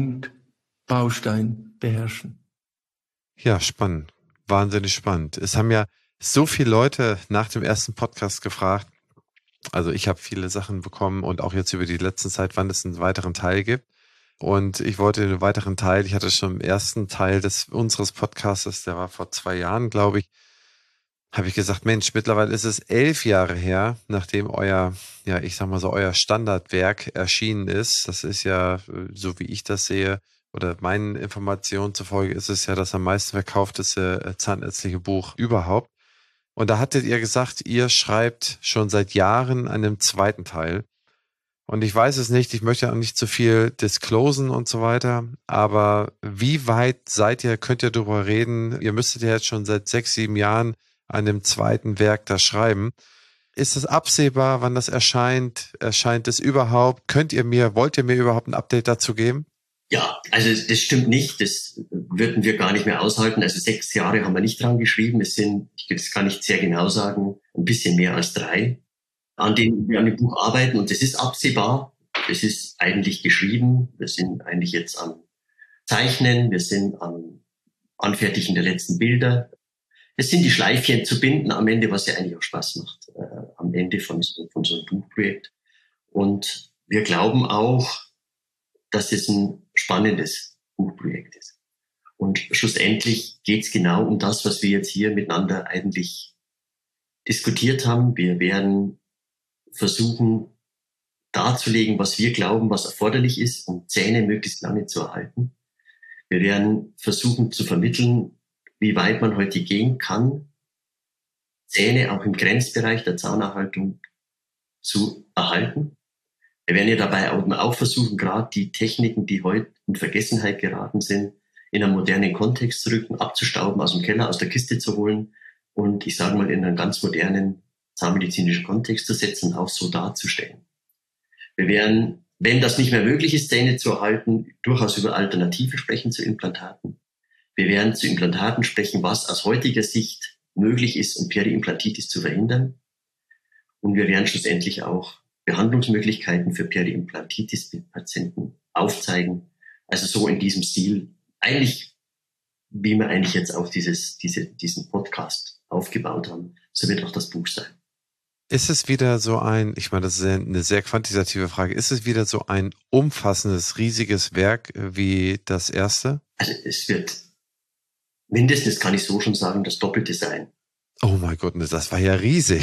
Grundbaustein beherrschen. Ja, spannend. Wahnsinnig spannend. Es haben ja so viele Leute nach dem ersten Podcast gefragt, also ich habe viele Sachen bekommen und auch jetzt über die letzte Zeit, wann es einen weiteren Teil gibt. Und ich wollte den weiteren Teil, ich hatte schon im ersten Teil des unseres Podcasts, der war vor zwei Jahren, glaube ich, habe ich gesagt, Mensch, mittlerweile ist es elf Jahre her, nachdem euer, ja, ich sag mal so, euer Standardwerk erschienen ist. Das ist ja, so wie ich das sehe, oder meinen Informationen zufolge ist es ja das am meisten verkaufteste zahnärztliche Buch überhaupt. Und da hattet ihr gesagt, ihr schreibt schon seit Jahren an einem zweiten Teil. Und ich weiß es nicht, ich möchte auch nicht zu viel disclosen und so weiter, aber wie weit seid ihr, könnt ihr darüber reden? Ihr müsstet ja jetzt schon seit sechs, sieben Jahren an dem zweiten Werk da schreiben. Ist es absehbar, wann das erscheint? Erscheint es überhaupt? Könnt ihr mir, wollt ihr mir überhaupt ein Update dazu geben? Ja, also das stimmt nicht. Das würden wir gar nicht mehr aushalten. Also sechs Jahre haben wir nicht dran geschrieben. Es sind, das kann ich sehr genau sagen, ein bisschen mehr als drei, an denen wir an dem Buch arbeiten. Und es ist absehbar. Es ist eigentlich geschrieben. Wir sind eigentlich jetzt am Zeichnen. Wir sind am Anfertigen der letzten Bilder. Es sind die Schleifchen zu binden am Ende, was ja eigentlich auch Spaß macht, äh, am Ende von so, von so einem Buchprojekt. Und wir glauben auch, dass es ein spannendes Buchprojekt ist. Und schlussendlich geht es genau um das, was wir jetzt hier miteinander eigentlich diskutiert haben. Wir werden versuchen darzulegen, was wir glauben, was erforderlich ist, um Zähne möglichst lange zu erhalten. Wir werden versuchen zu vermitteln, wie weit man heute gehen kann, Zähne auch im Grenzbereich der Zahnerhaltung zu erhalten. Wir werden ja dabei auch versuchen, gerade die Techniken, die heute in Vergessenheit geraten sind, in einen modernen Kontext zu rücken, abzustauben, aus dem Keller, aus der Kiste zu holen und ich sage mal in einen ganz modernen zahnmedizinischen Kontext zu setzen, auch so darzustellen. Wir werden, wenn das nicht mehr möglich ist, Zähne zu erhalten, durchaus über Alternativen sprechen zu Implantaten. Wir werden zu Implantaten sprechen, was aus heutiger Sicht möglich ist, um Periimplantitis zu verhindern. Und wir werden schlussendlich auch Behandlungsmöglichkeiten für Periimplantitis-Patienten aufzeigen. Also so in diesem Stil. Eigentlich, wie wir eigentlich jetzt auch dieses, diese, diesen Podcast aufgebaut haben, so wird auch das Buch sein. Ist es wieder so ein, ich meine, das ist eine sehr quantitative Frage, ist es wieder so ein umfassendes, riesiges Werk wie das erste? Also es wird mindestens, kann ich so schon sagen, das Doppelte sein. Oh mein Gott, das war ja riesig.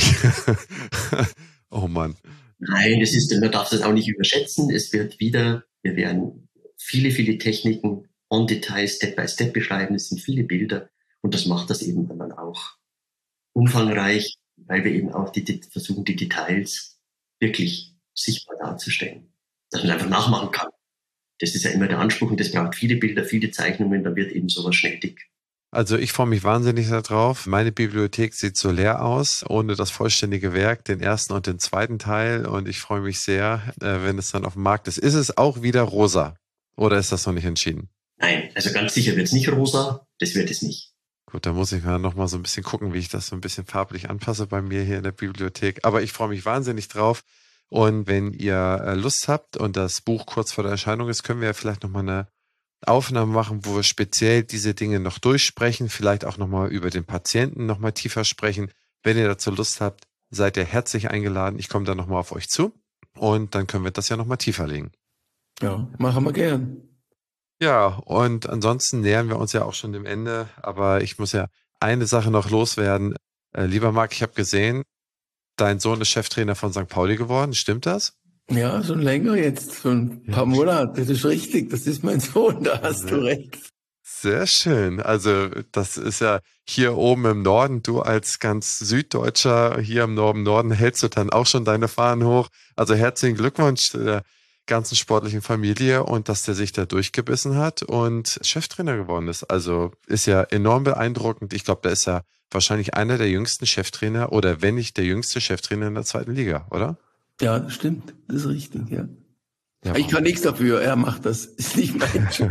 Oh Mann. Nein, das ist, man darf das auch nicht überschätzen. Es wird wieder, wir werden viele, viele Techniken on Detail, Step by Step beschreiben. Es sind viele Bilder und das macht das eben dann auch umfangreich, weil wir eben auch die, die versuchen, die Details wirklich sichtbar darzustellen, dass man einfach nachmachen kann. Das ist ja immer der Anspruch und das braucht viele Bilder, viele Zeichnungen, dann wird eben sowas schnell dick. Also ich freue mich wahnsinnig darauf. Meine Bibliothek sieht so leer aus, ohne das vollständige Werk, den ersten und den zweiten Teil. Und ich freue mich sehr, wenn es dann auf dem Markt ist. Ist es auch wieder rosa oder ist das noch nicht entschieden? Nein, also ganz sicher wird es nicht rosa. Das wird es nicht. Gut, da muss ich mal noch mal so ein bisschen gucken, wie ich das so ein bisschen farblich anpasse bei mir hier in der Bibliothek. Aber ich freue mich wahnsinnig drauf. Und wenn ihr Lust habt und das Buch kurz vor der Erscheinung ist, können wir ja vielleicht noch mal eine Aufnahmen machen, wo wir speziell diese Dinge noch durchsprechen, vielleicht auch nochmal über den Patienten nochmal tiefer sprechen. Wenn ihr dazu Lust habt, seid ihr herzlich eingeladen. Ich komme dann nochmal auf euch zu und dann können wir das ja nochmal tiefer legen. Ja, machen wir gern. Ja, und ansonsten nähern wir uns ja auch schon dem Ende, aber ich muss ja eine Sache noch loswerden. Äh, lieber Marc, ich habe gesehen, dein Sohn ist Cheftrainer von Sankt Pauli geworden, stimmt das? Ja, schon länger jetzt, schon ein paar Monate. Das ist richtig, das ist mein Sohn, da hast sehr, du recht. Sehr schön. Also das ist ja hier oben im Norden, du als ganz Süddeutscher hier im Norden, Norden hältst du dann auch schon deine Fahnen hoch. Also herzlichen Glückwunsch der ganzen sportlichen Familie und dass der sich da durchgebissen hat und Cheftrainer geworden ist. Also ist ja enorm beeindruckend. Ich glaube, der ist ja wahrscheinlich einer der jüngsten Cheftrainer oder wenn nicht der jüngste Cheftrainer in der zweiten Liga, oder? Ja, das stimmt. Das ist richtig, ja. Ja, ich kann nichts dafür, er macht das. Ist nicht mein Job.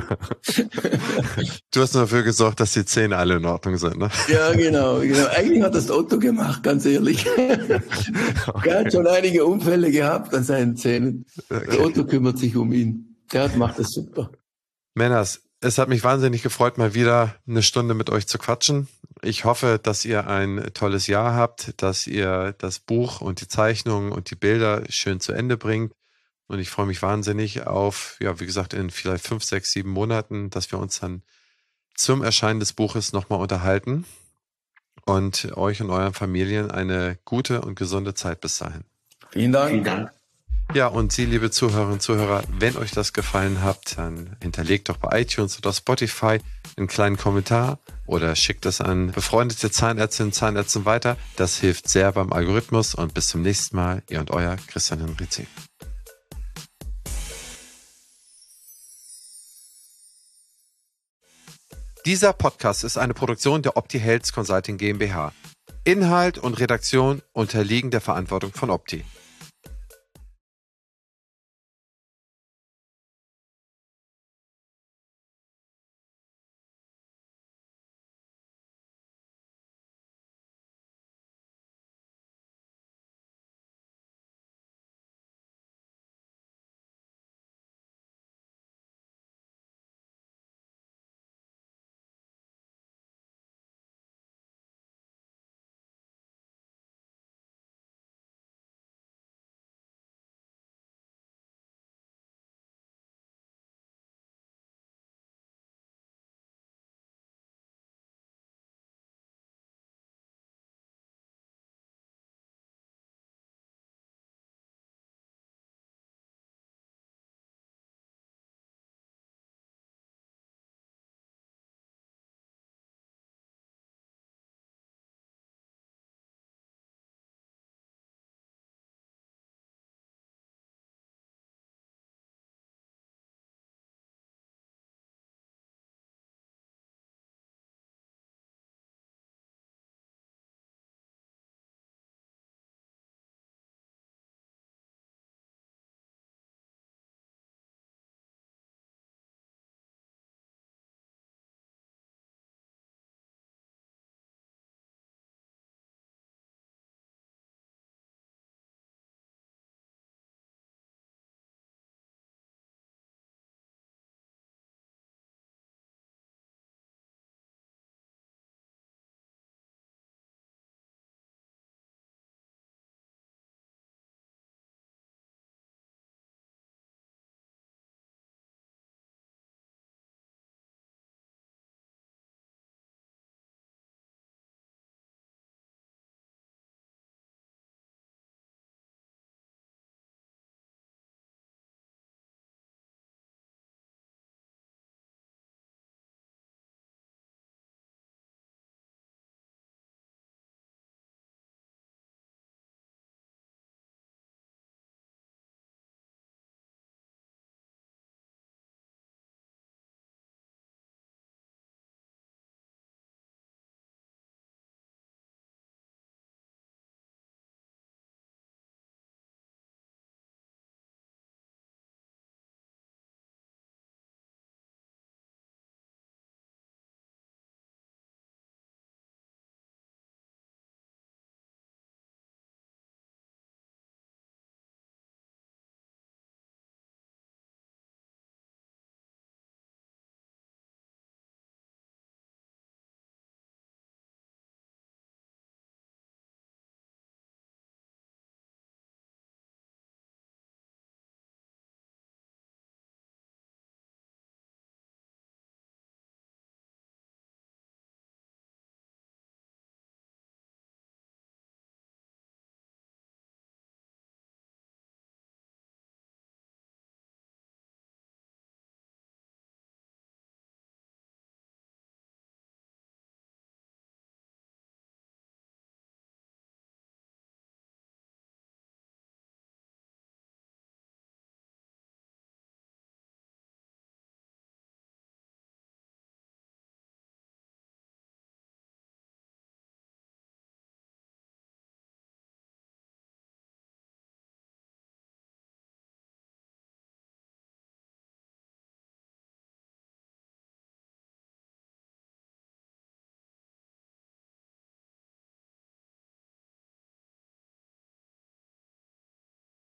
Du hast nur dafür gesorgt, dass die Zähne alle in Ordnung sind, ne? Ja, genau, genau. Eigentlich hat das Otto gemacht, ganz ehrlich. Okay. Er hat schon einige Unfälle gehabt an seinen Zähnen. Okay. Der Otto kümmert sich um ihn. Der macht das super. Männers, es hat mich wahnsinnig gefreut, mal wieder eine Stunde mit euch zu quatschen. Ich hoffe, dass ihr ein tolles Jahr habt, dass ihr das Buch und die Zeichnungen und die Bilder schön zu Ende bringt. Und ich freue mich wahnsinnig auf, ja, wie gesagt, in vielleicht fünf, sechs, sieben Monaten, dass wir uns dann zum Erscheinen des Buches nochmal unterhalten und euch und euren Familien eine gute und gesunde Zeit bis dahin. Vielen Dank. Vielen Dank. Ja, und Sie, liebe Zuhörerinnen und Zuhörer, wenn euch das gefallen hat, dann hinterlegt doch bei iTunes oder Spotify einen kleinen Kommentar oder schickt es an befreundete Zahnärztinnen und Zahnärzte weiter. Das hilft sehr beim Algorithmus und bis zum nächsten Mal. Ihr und euer Christian Henrizi. Dieser Podcast ist eine Produktion der OptiHealth Consulting GmbH. Inhalt und Redaktion unterliegen der Verantwortung von Opti.